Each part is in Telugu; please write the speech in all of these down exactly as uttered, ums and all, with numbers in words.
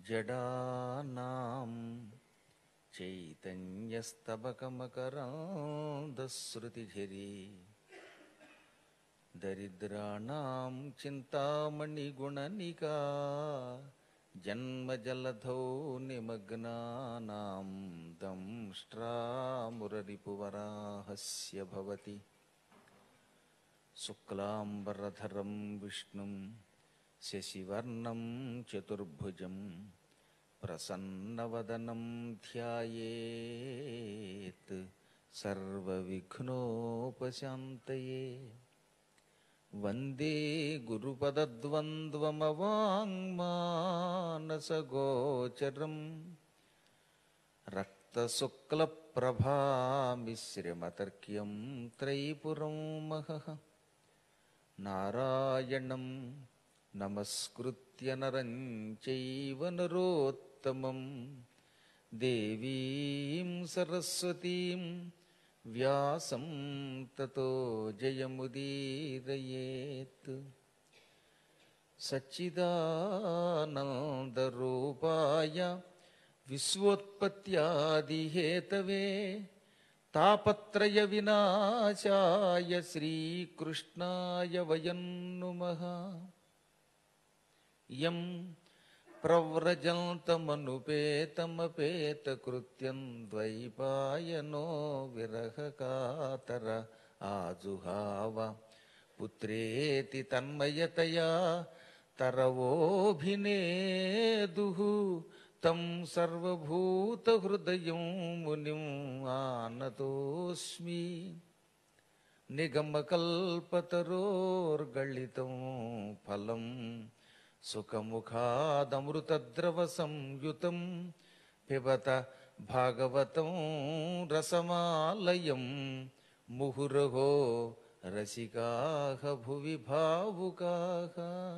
జడానాం చైతన్యస్తబకమకరాంధశ్రుతిఝరీ దరిద్రాణాం చింతామణిగుణనికా జన్మజలధౌ నిమగ్నానాం దంష్ట్రామురరిపువరాహస్య భవతి. శుక్లాంబరధరం విష్ణుం శశివర్ణం చతుర్భుజం ప్రసన్నవదనం ధ్యాయేత్ సర్వవిఘ్నోపశాంతయే. వందే గురుపదద్వంద్వమవాంగ్మానసగోచరం రక్తశుక్లప్రభామిశ్రమతర్క్యం త్రైపురం మహః. నారాయణం నమస్కృత్య నరం చైవ నరోత్తమం దేవీం సరస్వతీం వ్యాసం తతో జయముదీరయేత్. సచ్చిదానందరూపాయ విశ్వోత్పత్యాదిహేతవే తాపత్రయ వినాశాయ శ్రీకృష్ణాయ వయం నుమః. యం ప్రవ్రజంతమనుపేతమపేతకృత్యం ద్వైపాయనో విరహకాతర ఆజుహావ పుత్రేతి తన్మయతయా తరవోభినేదుః తం సర్వభూతహృదయం మునిం ఆనతోస్మి. నిగమకల్పతరోర్గళితం ఫలం సుఖముఖాదమృతద్రవ సంయుతం పిబత భాగవతం రసమాలయం ముహురహో రసికాః భువి భావుకాః.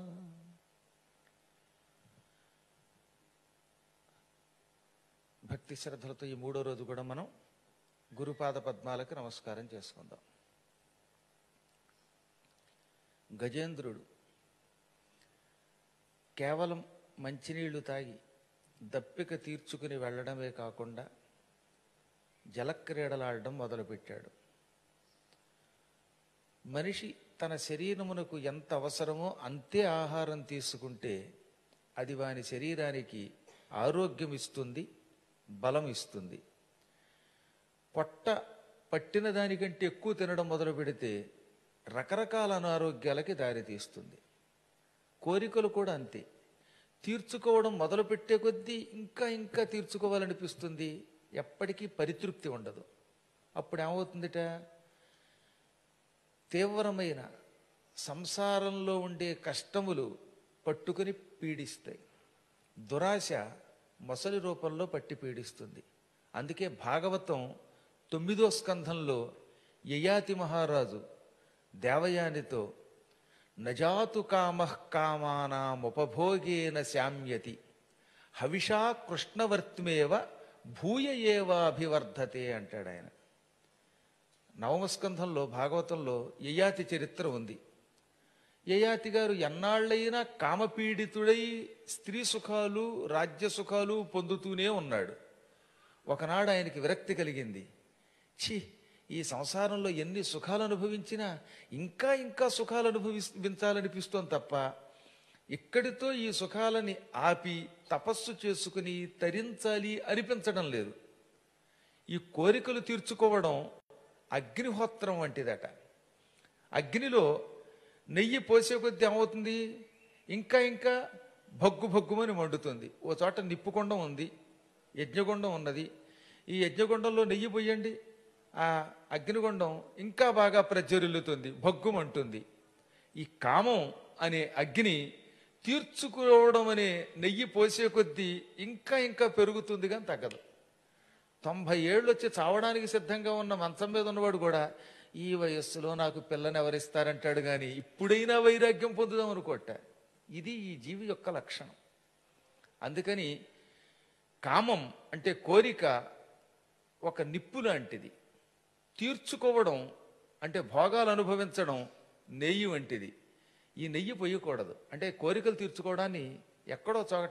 భక్తి శ్రద్ధలతో ఈ మూడో రోజు కూడా మనం గురుపాద పద్మాలకు నమస్కారం చేసుకుందాం. గజేంద్రుడు కేవలం మంచినీళ్లు తాగి దప్పిక తీర్చుకుని వెళ్ళడమే కాకుండా జలక్రీడలాడడం మొదలుపెట్టాడు. మనిషి తన శరీరమునకు ఎంత అవసరమో అంతే ఆహారం తీసుకుంటే అది వాని శరీరానికి ఆరోగ్యం ఇస్తుంది, బలం ఇస్తుంది. పొట్ట పట్టిన దానికంటే ఎక్కువ తినడం మొదలు పెడితే రకరకాల అనారోగ్యాలకి దారితీస్తుంది. కోరికలు కూడా అంతే. తీర్చుకోవడం మొదలుపెట్టే కొద్దీ ఇంకా ఇంకా తీర్చుకోవాలనిపిస్తుంది, ఎప్పటికీ పరితృప్తి ఉండదు. అప్పుడు ఏమవుతుందిట, తీవ్రమైన సంసారంలో ఉండే కష్టములు పట్టుకుని పీడిస్తాయి. దురాశ మొసలి రూపంలో పట్టి పీడిస్తుంది. అందుకే భాగవతం తొమ్మిదో స్కంధంలో యయాతి మహారాజు దేవయానితో నజాతు కామః కామానాముపభోగేన శామ్యతి హవిషా కృష్ణవర్త్మేవ భూయ ఏవాభివర్ధతే అంటాడు ఆయన. నవమస్కంధంలో భాగవతంలో యయాతి చరిత్ర ఉంది. యయాతి గారు ఎన్నాళ్ళైనా కామపీడితుడై స్త్రీ సుఖాలు రాజ్య సుఖాలు పొందుతూనే ఉన్నాడు. ఒకనాడు ఆయనకి విరక్తి కలిగింది. ఛీ, ఈ సంసారంలో ఎన్ని సుఖాలు అనుభవించినా ఇంకా ఇంకా సుఖాలు అనుభవించాలనిపిస్తోంది తప్ప ఇక్కడితో ఈ సుఖాలని ఆపి తపస్సు చేసుకుని తరించాలి అనిపించడం లేదు. ఈ కోరికలు తీర్చుకోవడం అగ్నిహోత్రం వంటిదట. అగ్నిలో నెయ్యి పోసే కొద్దీ ఏమవుతుంది, ఇంకా ఇంకా భగ్గు భగ్గుమని మండుతుంది. ఓ చోట నిప్పుకొండం ఉంది, యజ్ఞగుండం ఉన్నది. ఈ యజ్ఞగుండంలో నెయ్యి పోయండి, ఆ అగ్నిగుండం ఇంకా బాగా ప్రజ్వరిల్లుతుంది, భగ్గుమంటుంది. ఈ కామం అనే అగ్ని తీర్చుకోవడం అనే నెయ్యి పోసే కొద్దీ ఇంకా ఇంకా పెరుగుతుంది కానీ తగ్గదు. తొంభై ఏళ్ళు వచ్చి చావడానికి సిద్ధంగా ఉన్న మంచం మీద ఉన్నవాడు కూడా ఈ వయస్సులో నాకు పిల్లని ఎవరిస్తారంటాడు కానీ ఇప్పుడైనా వైరాగ్యం పొందుదాం అనుకోట. ఇది ఈ జీవి యొక్క లక్షణం. అందుకని కామం అంటే కోరిక ఒక నిప్పు లాంటిది, తీర్చుకోవడం అంటే భోగాలు అనుభవించడం నెయ్యి వంటిది. ఈ నెయ్యి పొయ్యకూడదు. అంటే కోరికలు తీర్చుకోవడాన్ని ఎక్కడో చోట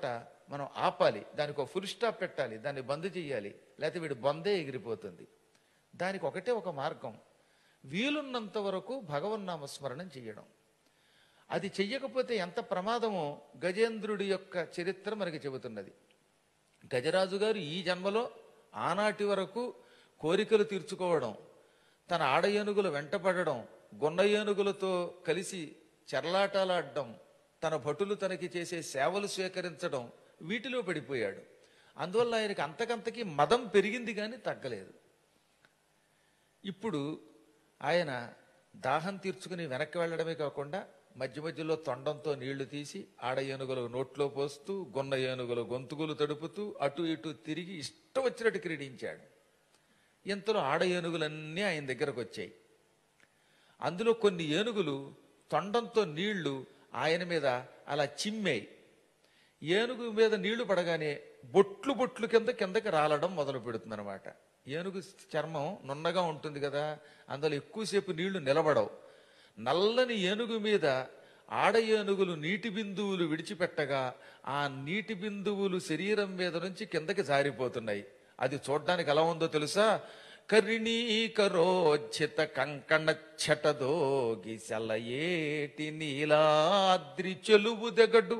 మనం ఆపాలి, దానికి ఒక ఫుల్ స్టాప్ పెట్టాలి, దాన్ని బంద్ చేయాలి, లేకపోతే వీడు బొందే ఎగిరిపోతుంది. దానికి ఒకటే ఒక మార్గం, వీలున్నంత వరకు భగవన్నామస్మరణం చెయ్యడం. అది చెయ్యకపోతే ఎంత ప్రమాదమో గజేంద్రుడి యొక్క చరిత్ర మనకి చెబుతున్నది. గజరాజు గారు ఈ జన్మలో ఆనాటి వరకు కోరికలు తీర్చుకోవడం, తన ఆడ ఏనుగులు వెంటపడడం, గొన్న ఏనుగులతో కలిసి చెర్లాటాలాడడం, తన భటులు తనకి చేసే సేవలు స్వీకరించడం, వీటిలో పడిపోయాడు. అందువల్ల ఆయనకి అంతకంతకీ మదం పెరిగింది కానీ తగ్గలేదు. ఇప్పుడు ఆయన దాహం తీర్చుకుని వెనక్కి వెళ్ళడమే కాకుండా మధ్య మధ్యలో తొండంతో నీళ్లు తీసి ఆడ ఏనుగులు నోట్లో పోస్తూ, గొన్న ఏనుగులు గొంతుకులు తడుపుతూ అటు ఇటు తిరిగి ఇష్టం వచ్చినట్టు క్రీడించాడు. ఇంతలో ఆడ ఏనుగులన్నీ ఆయన దగ్గరకు వచ్చాయి. అందులో కొన్ని ఏనుగులు తొండంతో నీళ్లు ఆయన మీద అలా చిమ్మాయి. ఏనుగు మీద నీళ్లు పడగానే బొట్లు బొట్లు కింద కిందకి రాలడం మొదలు పెడుతుంది అనమాట. ఏనుగు చర్మం నున్నగా ఉంటుంది కదా, అందులో ఎక్కువసేపు నీళ్లు నిలబడవు. నల్లని ఏనుగు మీద ఆడ ఏనుగులు నీటి బిందువులు విడిచిపెట్టగా ఆ నీటి బిందువులు శరీరం మీద నుంచి కిందకి జారిపోతున్నాయి. అది చూడ్డానికి ఎలా ఉందో తెలుసా? కరిణీకరోజ్జిత కంకణ ఛటదోగి సెలయేటి నీలాద్రి చెలువు దెగడు.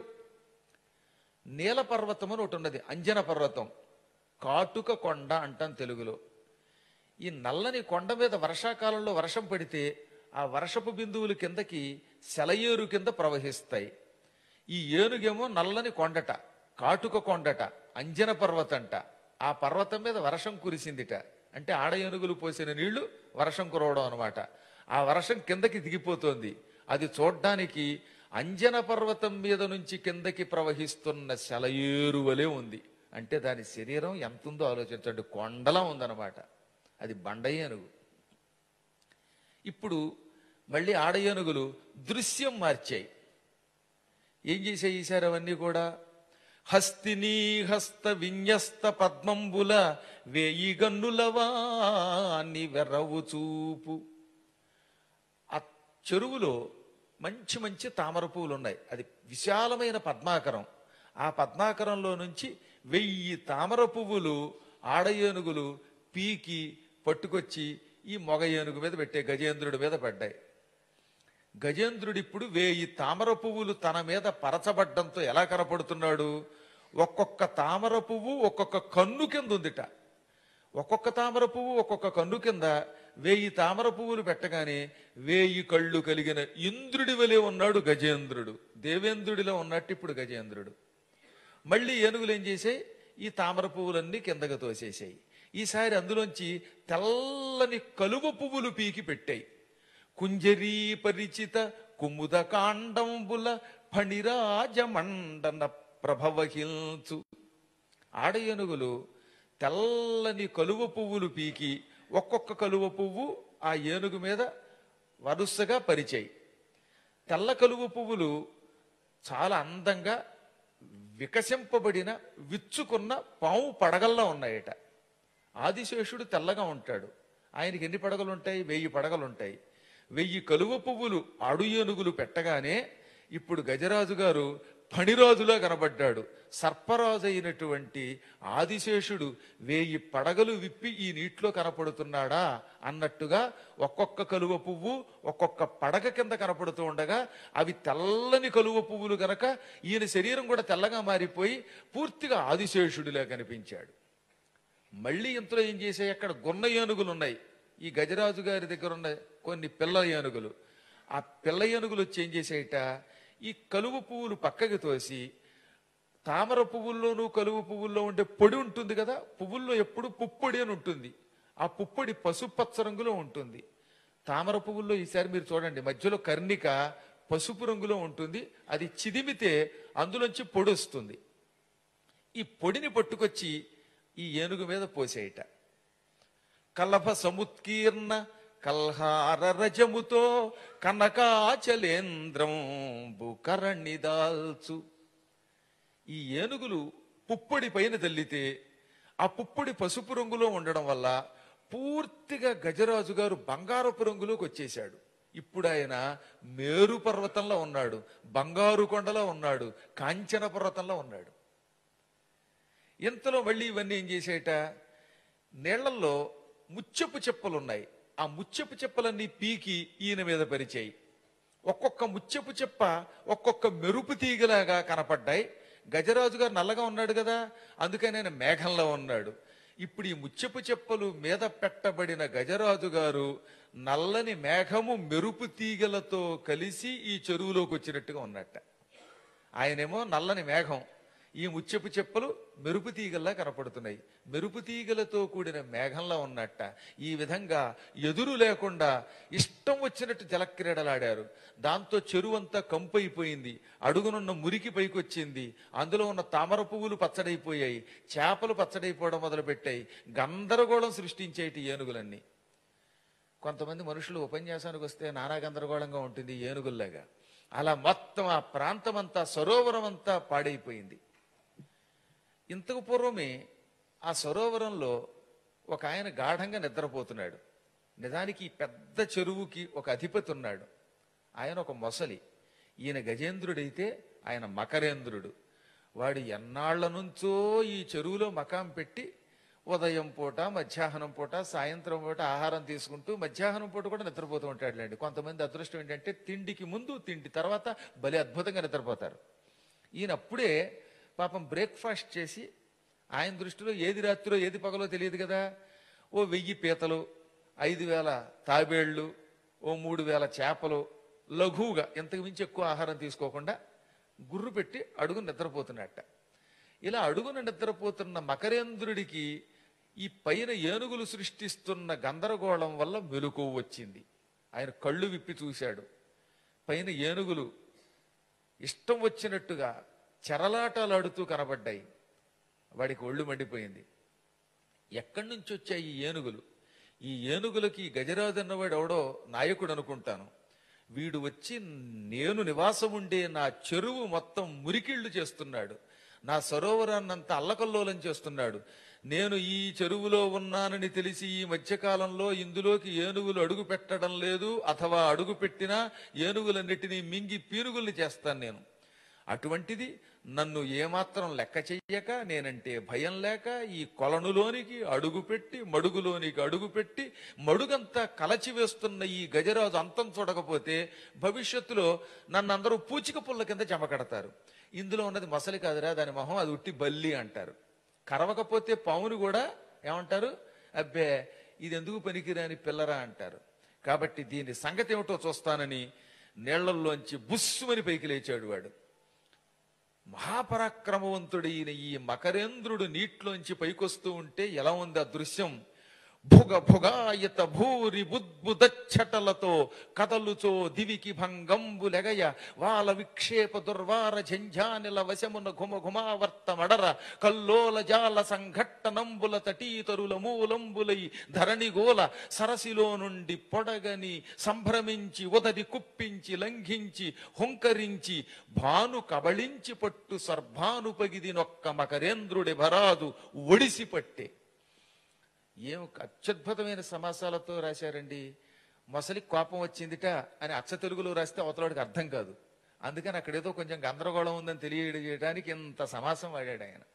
నీల పర్వతం అని ఒకటి ఉన్నది, అంజన పర్వతం, కాటుక కొండ అంటాం తెలుగులో. ఈ నల్లని కొండ మీద వర్షాకాలంలో వర్షం పడితే ఆ వర్షపు బిందువులు కిందకి సెలయేరు కింద ప్రవహిస్తాయి. ఈ ఏనుగేమో నల్లని కొండట, కాటుక కొండట, అంజన పర్వతంట. ఆ పర్వతం మీద వర్షం కురిసిందిట. అంటే ఆడ ఏనుగులు పోసిన నీళ్లు వర్షం కురవడం అనమాట. ఆ వర్షం కిందకి దిగిపోతోంది. అది చూడ్డానికి అంజన పర్వతం మీద నుంచి కిందకి ప్రవహిస్తున్న సెలయేరు వలె ఉంది. అంటే దాని శరీరం ఎంత ఉందో ఆలోచించండి, కొండలా ఉందన్నమాట. అది బండ ఏనుగు. ఇప్పుడు మళ్ళీ ఆడ ఏనుగులు దృశ్యం మార్చాయి. ఏం చేసాయి ఈసారి అవన్నీ కూడా? హస్తినీ హస్త విన్యస్త పద్మంబుల వేయి గన్నులవాని వెర్రవు చూపు. ఆ చెరువులో మంచి మంచి తామర పువ్వులు ఉన్నాయి. అది విశాలమైన పద్మాకరం. ఆ పద్మాకరంలో నుంచి వెయ్యి తామర పువ్వులు ఆడ ఏనుగులు పీకి పట్టుకొచ్చి ఈ మొగ ఏనుగు మీద పెట్టే గజేంద్రుడి మీద పడ్డాయి. గజేంద్రుడు ఇప్పుడు వేయి తామర పువ్వులు తన మీద పరచబడ్డంతో ఎలా కనపడుతున్నాడు? ఒక్కొక్క తామర పువ్వు ఒక్కొక్క కన్ను కింద ఉందిట. ఒక్కొక్క తామర పువ్వు ఒక్కొక్క కన్ను కింద వేయి తామర పువ్వులు పెట్టగానే వేయి కళ్ళు కలిగిన ఇంద్రుడి వలె ఉన్నాడు గజేంద్రుడు. దేవేంద్రుడిలో ఉన్నట్టు ఇప్పుడు గజేంద్రుడు. మళ్ళీ ఏనుగులు ఏం చేసాయి? ఈ తామర పువ్వులన్నీ కిందకు తోసేసాయి. ఈసారి అందులోంచి తెల్లని కలువ పువ్వులు పీకి పెట్టాయి. కుంజరీ పరిచిత కుముద కాండంబుల ఫణిరాజమండన ప్రభవహిల్చు. ఆడ ఏనుగులు తెల్లని కలువ పువ్వులు పీకి ఒక్కొక్క కలువ పువ్వు ఆ ఏనుగు మీద వరుసగా పరిచాయి. తెల్ల కలువ పువ్వులు చాలా అందంగా వికసింపబడిన విచ్చుకున్న పాము పడగల్లా ఉన్నాయట. ఆదిశేషుడు తెల్లగా ఉంటాడు. ఆయనకి ఎన్ని పడగలు ఉంటాయి? వెయ్యి పడగలు ఉంటాయి. వెయ్యి కలువ పువ్వులు అడు ఏనుగులు పెట్టగానే ఇప్పుడు గజరాజు గారు ఫణిరాజులా కనబడ్డాడు. సర్పరాజు అయినటువంటి ఆదిశేషుడు వేయి పడగలు విప్పి ఈ నీటిలో కనపడుతున్నాడా అన్నట్టుగా ఒక్కొక్క కలువ పువ్వు ఒక్కొక్క పడగ కింద కనపడుతూ ఉండగా అవి తెల్లని కలువ పువ్వులు గనక ఈయన శరీరం కూడా తెల్లగా మారిపోయి పూర్తిగా ఆదిశేషుడిలా కనిపించాడు. మళ్ళీ ఇంతలో ఏం చేశాయి? అక్కడ గొన్న ఏనుగులు ఉన్నాయి. ఈ గజరాజు గారి దగ్గర ఉన్న కొన్ని పిల్ల ఏనుగులు. ఆ పిల్ల ఏనుగులు వచ్చి ఏం చేసాయిట? ఈ కలువ పువ్వులు పక్కకి తోసి, తామర పువ్వుల్లోనూ కలువ పువ్వుల్లో ఉండే పొడి ఉంటుంది కదా, పువ్వుల్లో ఎప్పుడు పుప్పొడి అని ఉంటుంది. ఆ పుప్పొడి పసుపచ్చ రంగులో ఉంటుంది. తామర పువ్వుల్లో ఈసారి మీరు చూడండి, మధ్యలో కర్ణిక పసుపు రంగులో ఉంటుంది. అది చిదిమితే అందులోంచి పొడి వస్తుంది. ఈ పొడిని పట్టుకొచ్చి ఈ ఏనుగు మీద పోసేయట. కలభ సముత్కీర్ణ కల్హార రజముతో కనకాచలేంద్రం బుకరణి దాల్చు. ఈ ఏనుగులు పుప్పొడి పైన తల్లితే ఆ పుప్పొడి పసుపు రంగులో ఉండడం వల్ల పూర్తిగా గజరాజు గారు బంగారపు రంగులోకి వచ్చేశాడు. ఇప్పుడు ఆయన మేరు పర్వతంలో ఉన్నాడు, బంగారు కొండలో ఉన్నాడు, కాంచన పర్వతంలో ఉన్నాడు. ఇంతలో మళ్ళీ ఇవన్నీ ఏం చేసేట, నీళ్లలో ముత్యపు చెప్పలున్నాయి. ఆ ముత్యపు చెప్పలన్నీ పీకి ఈయన మీద పరిచాయి. ఒక్కొక్క ముత్యపు చెప్ప ఒక్కొక్క మెరుపు తీగలాగా కనపడ్డాయి. గజరాజు గారు నల్లగా ఉన్నాడు కదా, అందుకని ఆయన మేఘంలో ఉన్నాడు. ఇప్పుడు ఈ ముత్యపు చెప్పలు మీద పెట్టబడిన గజరాజు గారు నల్లని మేఘము మెరుపు తీగలతో కలిసి ఈ చెరువులోకి వచ్చినట్టుగా ఉన్నట్ట. ఆయనేమో నల్లని మేఘం, ఈ ముత్యపు చెప్పలు మెరుపు తీగల్లా కనపడుతున్నాయి. మెరుపు తీగలతో కూడిన మేఘంలా ఉన్నట్ట. ఈ విధంగా ఎదురు లేకుండా ఇష్టం వచ్చినట్టు జలక్రీడలాడారు. దాంతో చెరువు అంతా కంపైపోయింది. అడుగునున్న మురికి పైకొచ్చింది. అందులో ఉన్న తామర పువ్వులు పచ్చడైపోయాయి, చేపలు పచ్చడైపోవడం మొదలుపెట్టాయి. గందరగోళం సృష్టించేటి ఏనుగులన్నీ. కొంతమంది మనుషులు ఉపన్యాసానికి వస్తే నానా గందరగోళంగా ఉంటుంది ఏనుగుల్లాగా. అలా మొత్తం ఆ ప్రాంతం అంతా, సరోవరం అంతా పాడైపోయింది. ఇంతకు పూర్వమే ఆ సరోవరంలో ఒక ఆయన గాఢంగా నిద్రపోతున్నాడు. నిజానికి ఈ పెద్ద చెరువుకి ఒక అధిపతి ఉన్నాడు. ఆయన ఒక మొసలి. ఈయన గజేంద్రుడైతే ఆయన మకరేంద్రుడు. వాడు ఎన్నాళ్ల నుంచో ఈ చెరువులో మకాం పెట్టి ఉదయం పూట, మధ్యాహ్నం పూట, సాయంత్రం పూట ఆహారం తీసుకుంటూ మధ్యాహ్నం పూట కూడా నిద్రపోతూ ఉంటాడులేండి. కొంతమంది అదృష్టం ఏంటంటే తిండికి ముందు తిండి తర్వాత భలే అద్భుతంగా నిద్రపోతారు. ఈయన అప్పుడే పాపం బ్రేక్ఫాస్ట్ చేసి, ఆయన దృష్టిలో ఏది రాత్రిలో ఏది పగలో తెలియదు కదా, ఓ వెయ్యి పీతలు, ఐదు వేల తాబేళ్లు, ఓ మూడు వేల చేపలు, లఘువుగా ఇంతకు మించి ఎక్కువ ఆహారం తీసుకోకుండా గుర్రు పెట్టి అడుగును నిద్రపోతున్నట్ట. ఇలా అడుగున నిద్రపోతున్న మకరేంద్రుడికి ఈ పైన ఏనుగులు సృష్టిస్తున్న గందరగోళం వల్ల మెలకువ వచ్చింది. ఆయన కళ్ళు విప్పి చూశాడు. పైన ఏనుగులు ఇష్టం వచ్చినట్టుగా చెరలాటాలు ఆడుతూ కనబడ్డాయి. వాడికి ఒళ్ళు మండిపోయింది. ఎక్కడి నుంచి వచ్చాయి ఈ ఏనుగులు? ఈ ఏనుగులకి గజరాజు అన్నవాడు ఎవడో నాయకుడు అనుకుంటాను. వీడు వచ్చి నేను నివాసం ఉండే నా చెరువు మొత్తం మురికిళ్లు చేస్తున్నాడు, నా సరోవరాన్నంతా అల్లకల్లోలం చేస్తున్నాడు. నేను ఈ చెరువులో ఉన్నానని తెలిసి ఈ మధ్యకాలంలో ఇందులోకి ఏనుగులు అడుగు పెట్టడం లేదు, అథవా అడుగు పెట్టినా ఏనుగులన్నిటినీ మింగి పీనుగుల్ని చేస్తాను నేను. అటువంటిది నన్ను ఏమాత్రం లెక్క చెయ్యక, నేనంటే భయం లేక ఈ కొలనులోనికి అడుగుపెట్టి, మడుగులోనికి అడుగుపెట్టి మడుగంతా కలచివేస్తున్న ఈ గజరాజు అంతం చూడకపోతే భవిష్యత్తులో నన్ను అందరూ పూచిక పుల్ల కింద చెమకడతారు. ఇందులో ఉన్నది మొసలి కాదురా, దాని మొహం అది ఉట్టి బల్లి అంటారు. కరవకపోతే పామును కూడా ఏమంటారు, అబ్బే ఇది ఎందుకు పనికిరాని పిల్లరా అంటారు. కాబట్టి దీని సంగతి ఏమిటో చూస్తానని నీళ్లల్లోంచి బుస్సుమని పైకి లేచాడు వాడు. మహాపరాక్రమవంతుడైన ఈ మకరేంద్రుడు నీటిలోంచి పైకొస్తూ ఉంటే ఎలా ఉంది ఆ దృశ్యం? భుగ భుగాయత భూరి బుద్బుదచ్చటలతో కదలుచో దివికి భంగంబులెగయ వాల విక్షేప దుర్వార ఝంఝానిల వశమున ఘుమ ఘుమావర్త మడర కల్లోల జాల సంఘట్టనంబుల తటీతరుల మూలంబులై ధరణిగోల సరసిలో నుండి పొడగని సంభ్రమించి ఉదది కుప్పించి లంఘించి హుంకరించి భాను కబళించి పట్టు సర్భాను పగిది నొక్క మకరేంద్రుడి భరాదు ఒడిసి పట్టే. ఏం అత్యద్భుతమైన సమాసాలతో రాశారండి. మొసలి కోపం వచ్చిందిట అని అచ్చ తెలుగులో రాస్తే అవతలవాడికి అర్థం కాదు. అందుకని అక్కడేదో కొంచెం గందరగోళం ఉందని తెలియజేయడానికి ఇంత సమాసం వాడాడు ఆయన.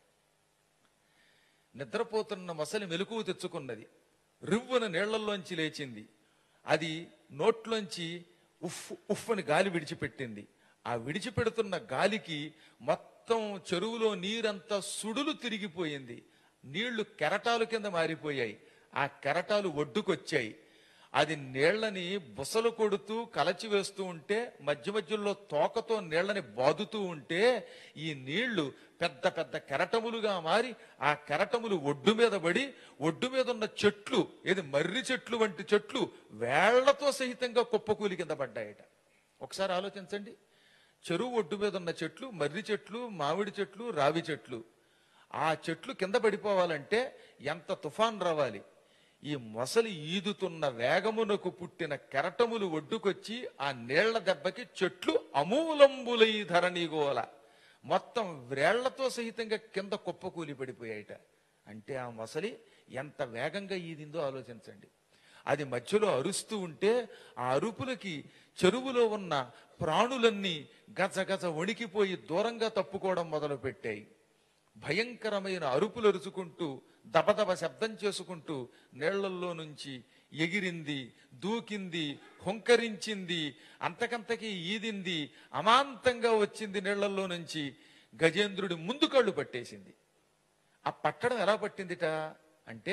నిద్రపోతున్న మొసలి మెలకువ తెచ్చుకున్నది. రివ్వున నీళ్లల్లోంచి లేచింది. అది నోట్లోంచి ఉఫ్ ఉఫ్ అని గాలి విడిచిపెట్టింది. ఆ విడిచిపెడుతున్న గాలికి మొత్తం చెరువులో నీరంతా సుడులు తిరిగిపోయింది. నీళ్లు కెరటాలు కింద మారిపోయాయి. ఆ కెరటాలు ఒడ్డుకొచ్చాయి. అది నీళ్లని బుసలు కొడుతూ కలచి వేస్తూ ఉంటే, మధ్య మధ్యలో తోకతో నీళ్లని బాదుతూ ఉంటే ఈ నీళ్లు పెద్ద పెద్ద కెరటములుగా మారి ఆ కెరటములు ఒడ్డు మీద పడి, ఒడ్డు మీద ఉన్న చెట్లు, ఏది మర్రి చెట్లు వంటి చెట్లు వేళ్లతో సహితంగా కుప్పకూలి కింద పడ్డాయట. ఒకసారి ఆలోచించండి. చెరువు ఒడ్డు మీద ఉన్న చెట్లు, మర్రి చెట్లు, మామిడి చెట్లు, రావి చెట్లు, ఆ చెట్లు కింద పడిపోవాలంటే ఎంత తుఫాన్ రావాలి. ఈ మొసలి ఈదుతున్న వేగమునకు పుట్టిన కెరటములు ఒడ్డుకొచ్చి ఆ నీళ్ల దెబ్బకి చెట్లు అమూలంబులై ధరణిగోల మొత్తం వ్రేళ్లతో సహితంగా కింద కుప్పకూలి పడిపోయాయట. అంటే ఆ మొసలి ఎంత వేగంగా ఈదిందో ఆలోచించండి. అది మధ్యలో అరుస్తూ ఉంటే ఆ అరుపులకి చెరువులో ఉన్న ప్రాణులన్నీ గజ గజ వణికిపోయి దూరంగా తప్పుకోవడం మొదలు పెట్టాయి. భయంకరమైన అరుపులు అరుచుకుంటూ దబదబ శబ్దం చేసుకుంటూ నీళ్లల్లో నుంచి ఎగిరింది, దూకింది, హుంకరించింది, అంతకంతకీ ఈదింది, అమాంతంగా వచ్చింది నీళ్లల్లో నుంచి. గజేంద్రుడి ముందు కళ్ళు పట్టేసింది. ఆ పట్టడం ఎలా పట్టిందిట అంటే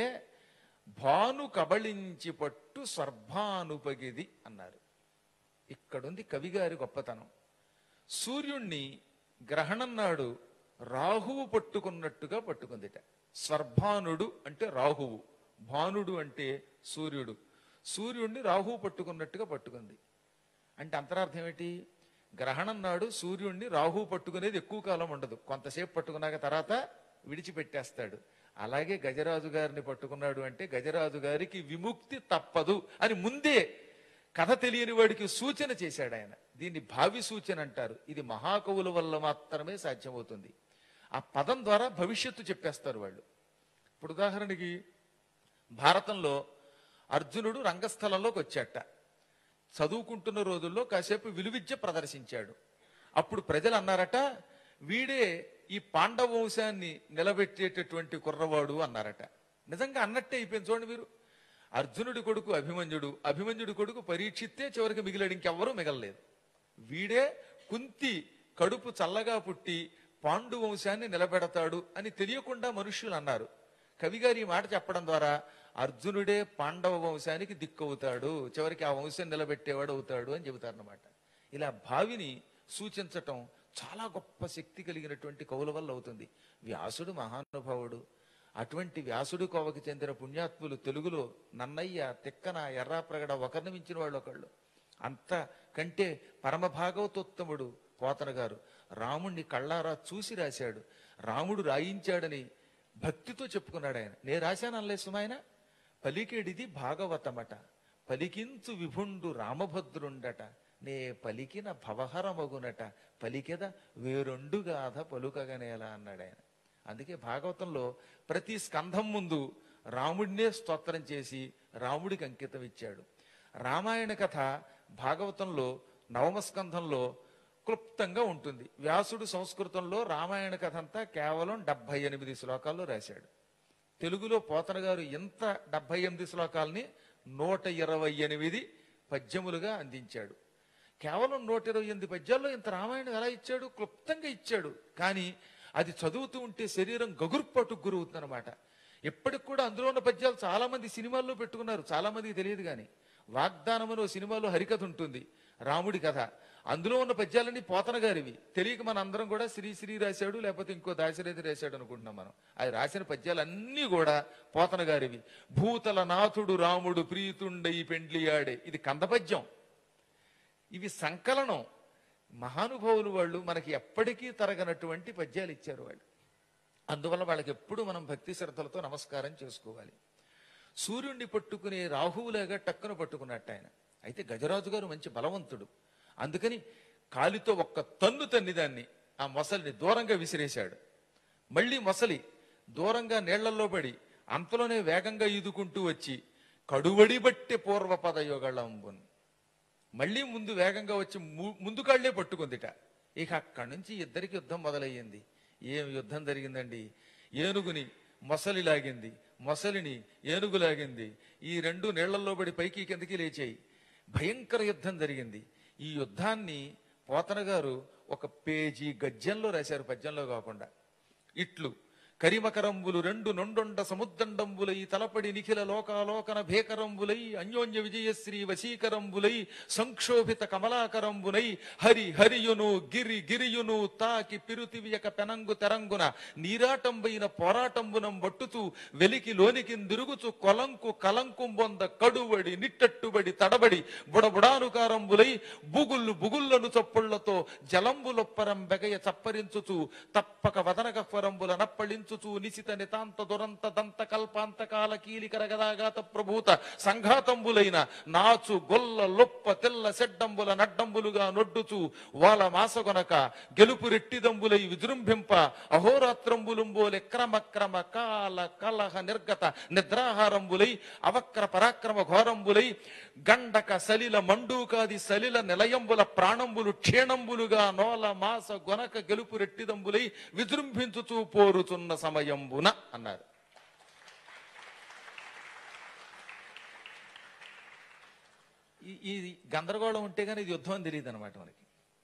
భాను కబళించి పట్టు స్వర్భానుపగిది అన్నారు. ఇక్కడుంది కవిగారి గొప్పతనం. సూర్యుణ్ణి గ్రహణం నాడు రాహువు పట్టుకున్నట్టుగా పట్టుకుందిట. స్వర్భానుడు అంటే రాహువు, భానుడు అంటే సూర్యుడు. సూర్యుడిని రాహువు పట్టుకున్నట్టుగా పట్టుకుంది. అంటే అంతరార్థం ఏమిటి? గ్రహణం నాడు సూర్యుడిని రాహువు పట్టుకునేది ఎక్కువ కాలం ఉండదు, కొంతసేపు పట్టుకున్నాక తర్వాత విడిచిపెట్టేస్తాడు. అలాగే గజరాజు గారిని పట్టుకున్నాడు అంటే గజరాజు గారికి విముక్తి తప్పదు అని ముందే కథ తెలియని వాడికి సూచన చేశాడు ఆయన. దీన్ని భావి సూచన అంటారు. ఇది మహాకవుల వల్ల మాత్రమే సాధ్యమవుతుంది. ఆ పదం ద్వారా భవిష్యత్తు చెప్పేస్తారు వాళ్ళు. ఇప్పుడు ఉదాహరణకి భారతంలో అర్జునుడు రంగస్థలంలోకి వచ్చాట. చదువుకుంటున్న రోజుల్లో కాసేపు విలువిద్య ప్రదర్శించాడు. అప్పుడు ప్రజలు అన్నారట, వీడే ఈ పాండవ వంశాన్ని నిలబెట్టేటటువంటి కుర్రవాడు అన్నారట. నిజంగా అన్నట్టే అయిపోయింది. చూడండి మీరు, అర్జునుడి కొడుకు అభిమన్యుడు, అభిమన్యుడి కొడుకు పరీక్షిత్తే చివరికి మిగిలాడు, ఇంకెవ్వరూ మిగలలేదు. వీడే కుంతి కడుపు చల్లగా పుట్టి పాండు వంశాన్ని నిలబెడతాడు అని తెలియకుండా మనుష్యులు అన్నారు. కవిగారు ఈ మాట చెప్పడం ద్వారా అర్జునుడే పాండవ వంశానికి దిక్కవుతాడు, చివరికి ఆ వంశం నిలబెట్టేవాడు అవుతాడు అని చెబుతారన్నమాట. ఇలా భావిని సూచించటం చాలా గొప్ప శక్తి కలిగినటువంటి కవుల వల్ల అవుతుంది. వ్యాసుడు మహానుభావుడు. అటువంటి వ్యాసుడు కోవకి చెందిన పుణ్యాత్ములు తెలుగులో నన్నయ్య, తిక్కన, ఎర్రాప్రగడ ఒకరిని మించిన వాళ్ళు ఒకళ్ళు. అంత కంటే పరమ భాగవతోత్తముడు పోతన గారు రాముణ్ణి కళ్ళారా చూసి రాశాడు. రాముడు రాయించాడని భక్తితో చెప్పుకున్నాడు ఆయన. నే రాశాను అనలే సుమాయన. పలికెడిది భాగవతమట, పలికించు విభుండు రామభద్రుండట, నే పలికిన భవహరమగునట, పలికెద వేరొండుగాథ పలుకగనేలా అన్నాడు ఆయన. అందుకే భాగవతంలో ప్రతి స్కంధం ముందు రాముడినే స్తోత్రం చేసి రాముడికి అంకితం ఇచ్చాడు. రామాయణ కథ భాగవతంలో నవమ స్కంధంలో క్లుప్తంగా ఉంటుంది. వ్యాసుడు సంస్కృతంలో రామాయణ కథ అంతా కేవలం డెబ్బై ఎనిమిది శ్లోకాల్లో రాశాడు. తెలుగులో పోతన గారు ఇంత డెబ్బై ఎనిమిది శ్లోకాలని నూట ఇరవై ఎనిమిది పద్యములుగా అందించాడు. కేవలం నూట ఇరవై ఎనిమిది పద్యాల్లో ఇంత రామాయణం ఎలా ఇచ్చాడు? క్లుప్తంగా ఇచ్చాడు. కానీ అది చదువుతూ ఉంటే శరీరం గగుర్పాటుకు గురవుతుంది అనమాట. ఇప్పటికి కూడా అందులో ఉన్న పద్యాలు చాలా మంది సినిమాల్లో పెట్టుకున్నారు, చాలా మందికి తెలియదు. కానీ వాగ్దానం అనే సినిమాలో హరికథ ఉంటుంది, రాముడి కథ. అందులో ఉన్న పద్యాలన్నీ పోతన గారివి. తెలియక మన అందరం కూడా శ్రీశ్రీ రాశాడు, లేకపోతే ఇంకో దాశరథి రాశాడు అనుకుంటున్నాం మనం. అది రాసిన పద్యాలన్నీ కూడా పోతన గారివి. భూతల నాథుడు రాముడు ప్రీతుండై పెండ్లియాడే, ఇది కందపద్యం. ఇవి సంకలనం. మహానుభావులు వాళ్ళు మనకి ఎప్పటికీ తరగనటువంటి పద్యాలు ఇచ్చారు వాళ్ళు. అందువల్ల వాళ్ళకి ఎప్పుడు మనం భక్తి శ్రద్ధలతో నమస్కారం చేసుకోవాలి. సూర్యుడిని పట్టుకునే రాహువులాగా టక్కున పట్టుకున్నట్టు ఆయన. అయితే గజరాజు గారు మంచి బలవంతుడు. అందుకని కాలితో ఒక్క తన్ను తన్ని దాన్ని ఆ మొసలిని దూరంగా విసిరేశాడు. మళ్ళీ మొసలి దూరంగా నీళ్లలో పడి అంతలోనే వేగంగా ఈదుకుంటూ వచ్చి కడువడి బట్టి పూర్వపద యోగళంబున్ మళ్ళీ ముందు వేగంగా వచ్చి ముందు కాళ్లే పట్టుకుందిట. ఇక అక్కడి నుంచి ఇద్దరికి యుద్ధం మొదలయ్యింది. ఏం యుద్ధం జరిగిందండి! ఏనుగుని మొసలి లాగింది, మొసలిని ఏనుగు లాగింది. ఈ రెండు నీళ్లలో పడి పైకి కిందకి లేచాయి. భయంకర యుద్ధం జరిగింది. ఈ యుద్ధాన్ని పోతన గారు ఒక పేజీ గద్యంలో రాశారు, పద్యంలో కాకుండా. ఇట్లు కరిమకరంబులు రెండు నొండొండ సముద్దండంబులై తలపడి నిఖిల లోకాలోకన భేకరంబులై అన్యోన్య విజయశ్రీ వశీకరంబులై సంక్షోభిత కమలాకరంబునై హరి హరియును గిరి గిరియును తాకి పిరుతివియక పెనంగు తెరంగున నీరాటంబైన పోరాటంబునం బట్టుతూ వెలికి లోనికిందిరుగుచు కొలంకు కలంకుంబొంద కడుబడి నిట్టట్టుబడి తడబడి బుడబుడానుకారంబులై బుగుళ్ళు బుగుళ్లను చప్పుళ్లతో జలంబులొప్పరం బెగయ చప్పరించుచు తప్పక వదనకఫరంబుల నప్పళించు పెంచుచూ నిశిత నితాంత దురంత దంత కల్పాంతకాల కీలికర గదాగాత ప్రభూత సంఘాతంబులైన నాచు గొల్ల లొప్ప తెల్ల సెడ్డంబుల నడ్డంబులుగా నొడ్డుచూ వాళ్ళ మాసగొనక గెలుపు రెట్టిదంబులై విజృంభింప అహోరాత్రంబులుంబోలె క్రమక్రమ కాల కలహ నిర్గత నిద్రాహారంబులై అవక్ర పరాక్రమ ఘోరంబులై గండక సలిల మండూకాది సలిల నిలయంబుల ప్రాణంబులు క్షీణంబులుగా నోల మాస గొనక గెలుపు రెట్టిదంబులై విజృంభించుచూ పోరుచున్న సమయంబున అన్నారు. ఈ గందరగోళం ఉంటే కానీ ఇది యుద్ధం అని తెలియదు అనమాట మనకి.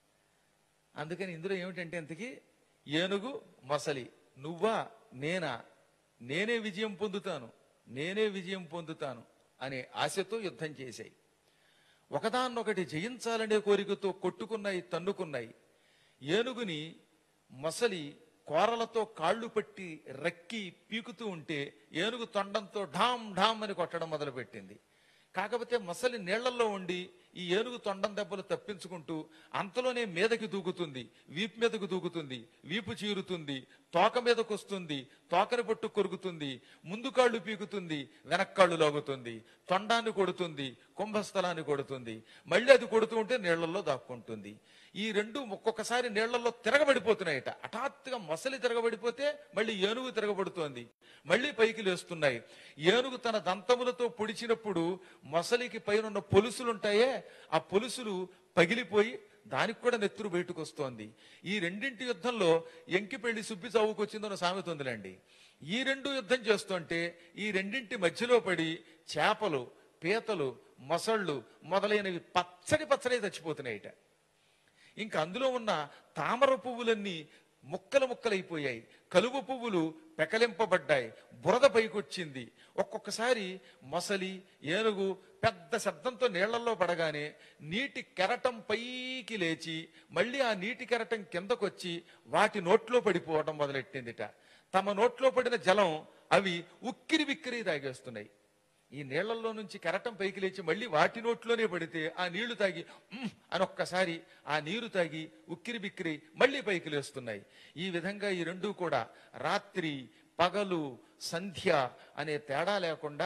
అందుకని ఇందులో ఏమిటంటే ఇంతకీ ఏనుగు మొసలి నువ్వా నేనా, నేనే విజయం పొందుతాను నేనే విజయం పొందుతాను అనే ఆశతో యుద్ధం చేశాయి. ఒకదాన్నొకటి జయించాలనే కోరికతో కొట్టుకున్నాయి, తన్నుకున్నాయి. ఏనుగుని మొసలి కోరలతో కాళ్ళు పట్టి రక్కి పీకుతూ ఉంటే ఏనుగు తొండంతో ఢామ్ ఢామ్ అని కొట్టడం మొదలుపెట్టింది. కాకపోతే మొసలి నీళ్లలో ఉండి ఈ ఏనుగు తొండం దెబ్బలు తప్పించుకుంటూ అంతలోనే మీదకి దూకుతుంది, వీపు మీదకు దూకుతుంది, వీపు చీరుతుంది, తోక మీదకు వస్తుంది, తోకని పట్టు కొరుకుతుంది, ముందు కాళ్ళు పీకుతుంది, వెనక్కాళ్ళు లాగుతుంది, తొండాన్ని కొడుతుంది, కుంభస్థలాన్ని కొడుతుంది, మళ్ళీ అది కొడుతూ ఉంటే నీళ్లలో దాక్కుంటుంది. ఈ రెండు ఒక్కొక్కసారి నీళ్లలో తిరగబడిపోతున్నాయట. హఠాత్తుగా మొసలి తిరగబడిపోతే మళ్ళీ ఏనుగు తిరగబడుతోంది, మళ్ళీ పైకి లేస్తున్నాయి. ఏనుగు తన దంతములతో పొడిచినప్పుడు మొసలికి పైన ఉన్న పొలుసులుంటాయే, ఆ పొలుసులు పగిలిపోయి దానికి కూడా నెత్తురు బయటకు వస్తోంది. ఈ రెండింటి యుద్ధంలో ఎంకి పెళ్లి సుబ్బి చావుకొచ్చిందన్న సామెత ఉందిలేండి. ఈ రెండు యుద్ధం చేస్తుంటే ఈ రెండింటి మధ్యలో పడి చేపలు, పీతలు, మొసళ్ళు మొదలైనవి పచ్చడి పచ్చడి చచ్చిపోతున్నాయిట. ఇంకా అందులో ఉన్న తామర పువ్వులన్నీ ముక్కలు ముక్కలైపోయాయి, కలువ పువ్వులు పెకలింపబడ్డాయి, బురద పైకొచ్చింది. ఒక్కొక్కసారి మొసలి ఏనుగు పెద్ద శబ్దంతో నీళ్లలో పడగానే నీటి కెరటం పైకి లేచి మళ్ళీ ఆ నీటి కెరటం కిందకొచ్చి వాటి నోట్లో పడిపోవడం మొదలెట్టిందిట. తమ నోట్లో పడిన జలం అవి ఉక్కిరి బిక్కిరి తాగేస్తున్నాయి. ఈ నీళ్లలో నుంచి కెరటం పైకి లేచి మళ్ళీ వాటి నోట్లోనే పడితే ఆ నీళ్లు తాగి అని ఒక్కసారి ఆ నీరు తాగి ఉక్కిరి బిక్కిరి మళ్ళీ పైకి లేస్తున్నాయి. ఈ విధంగా ఈ రెండు కూడా రాత్రి పగలు సంధ్య అనే తేడా లేకుండా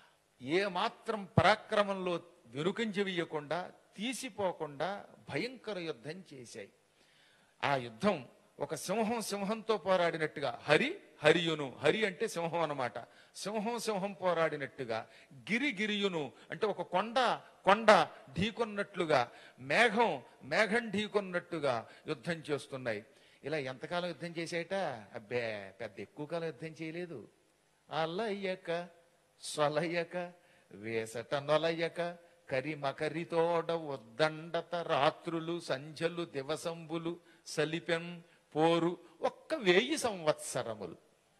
ఏ మాత్రం పరాక్రమంలో వెనుకంజ వేయకుండా తీసిపోకుండా భయంకర యుద్ధం చేశాయి. ఆ యుద్ధం ఒక సింహం సింహంతో పోరాడినట్టుగా, హరి హరియును, హరి అంటే సింహం అన్నమాట, సింహం సింహం పోరాడినట్టుగా, గిరి గిరియును అంటే ఒక కొండ కొండ ఢీకొన్నట్లుగా, మేఘం మేఘం ఢీకొన్నట్టుగా యుద్ధం చేస్తున్నాయి. ఇలా ఎంతకాలం యుద్ధం చేసేట? అబ్బే పెద్ద ఎక్కువ కాలం యుద్ధం చేయలేదు. అలయ్యక స్వలయ్యక వేసట నొలయ్యక కరిమకరితోడ ఉద్దండత రాత్రులు సంధ్యలు దివసంబులు సలిపెం పోరు ఒక్క వెయ్యి సంవత్సరములు.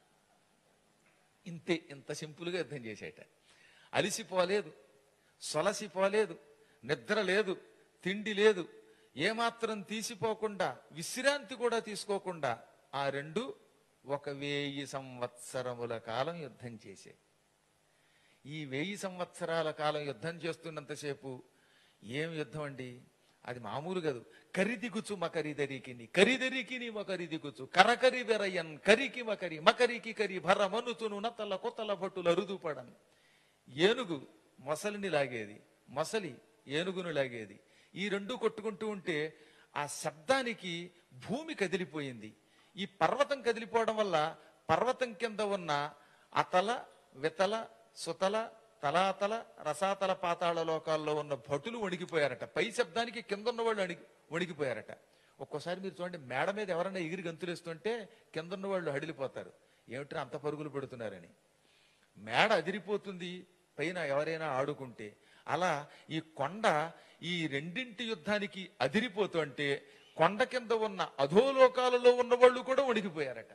ఇంతే, ఇంత సింపుల్గా యుద్ధం చేసేట. అలిసిపోలేదు, సొలసిపోలేదు, నిద్ర లేదు, తిండి లేదు, ఏమాత్రం తీసిపోకుండా విశ్రాంతి కూడా తీసుకోకుండా ఆ రెండు ఒక వెయ్యి సంవత్సరముల కాలం యుద్ధం చేసే. ఈ వెయ్యి సంవత్సరాల కాలం యుద్ధం చేస్తున్నంతసేపు ఏం యుద్ధం అండి, అది మామూలు కాదు. కరిదిగుచు మకరిదరికిని కరిదరికిని మకరిదిగుచు కరకరి వెరయన్ కరికి మకరి మకరికి కరి భర మనుతును నతల కొతల భటుల రుదుపడన్. ఏనుగు మొసలిని లాగేది, మొసలి ఏనుగును లాగేది. ఈ రెండు కొట్టుకుంటూ ఉంటే ఆ శబ్దానికి భూమి కదిలిపోయింది. ఈ పర్వతం కదిలిపోవడం వల్ల పర్వతం కింద ఉన్న అతల వితల సుతల తలాతల రసాతల పాతాళ లోకాల్లో ఉన్న భటులు వణికిపోయారట. పై శబ్దానికి కింద ఉన్న వాళ్ళు అణిగి వణికిపోయారట. ఒక్కోసారి మీరు చూడండి, మేడ మీద ఎవరైనా ఎగిరి గంతులేస్తుంటే కింద ఉన్న వాళ్ళు హడిలిపోతారు, ఏమిటో అంత పరుగులు పెడుతున్నారని. మేడ అదిరిపోతుంది పైన ఎవరైనా ఆడుకుంటే. అలా ఈ కొండ ఈ రెండింటి యుద్ధానికి అదిరిపోతుంటే కొండ కింద ఉన్న అధోలోకాలలో ఉన్న వాళ్ళు కూడా వణికిపోయారట.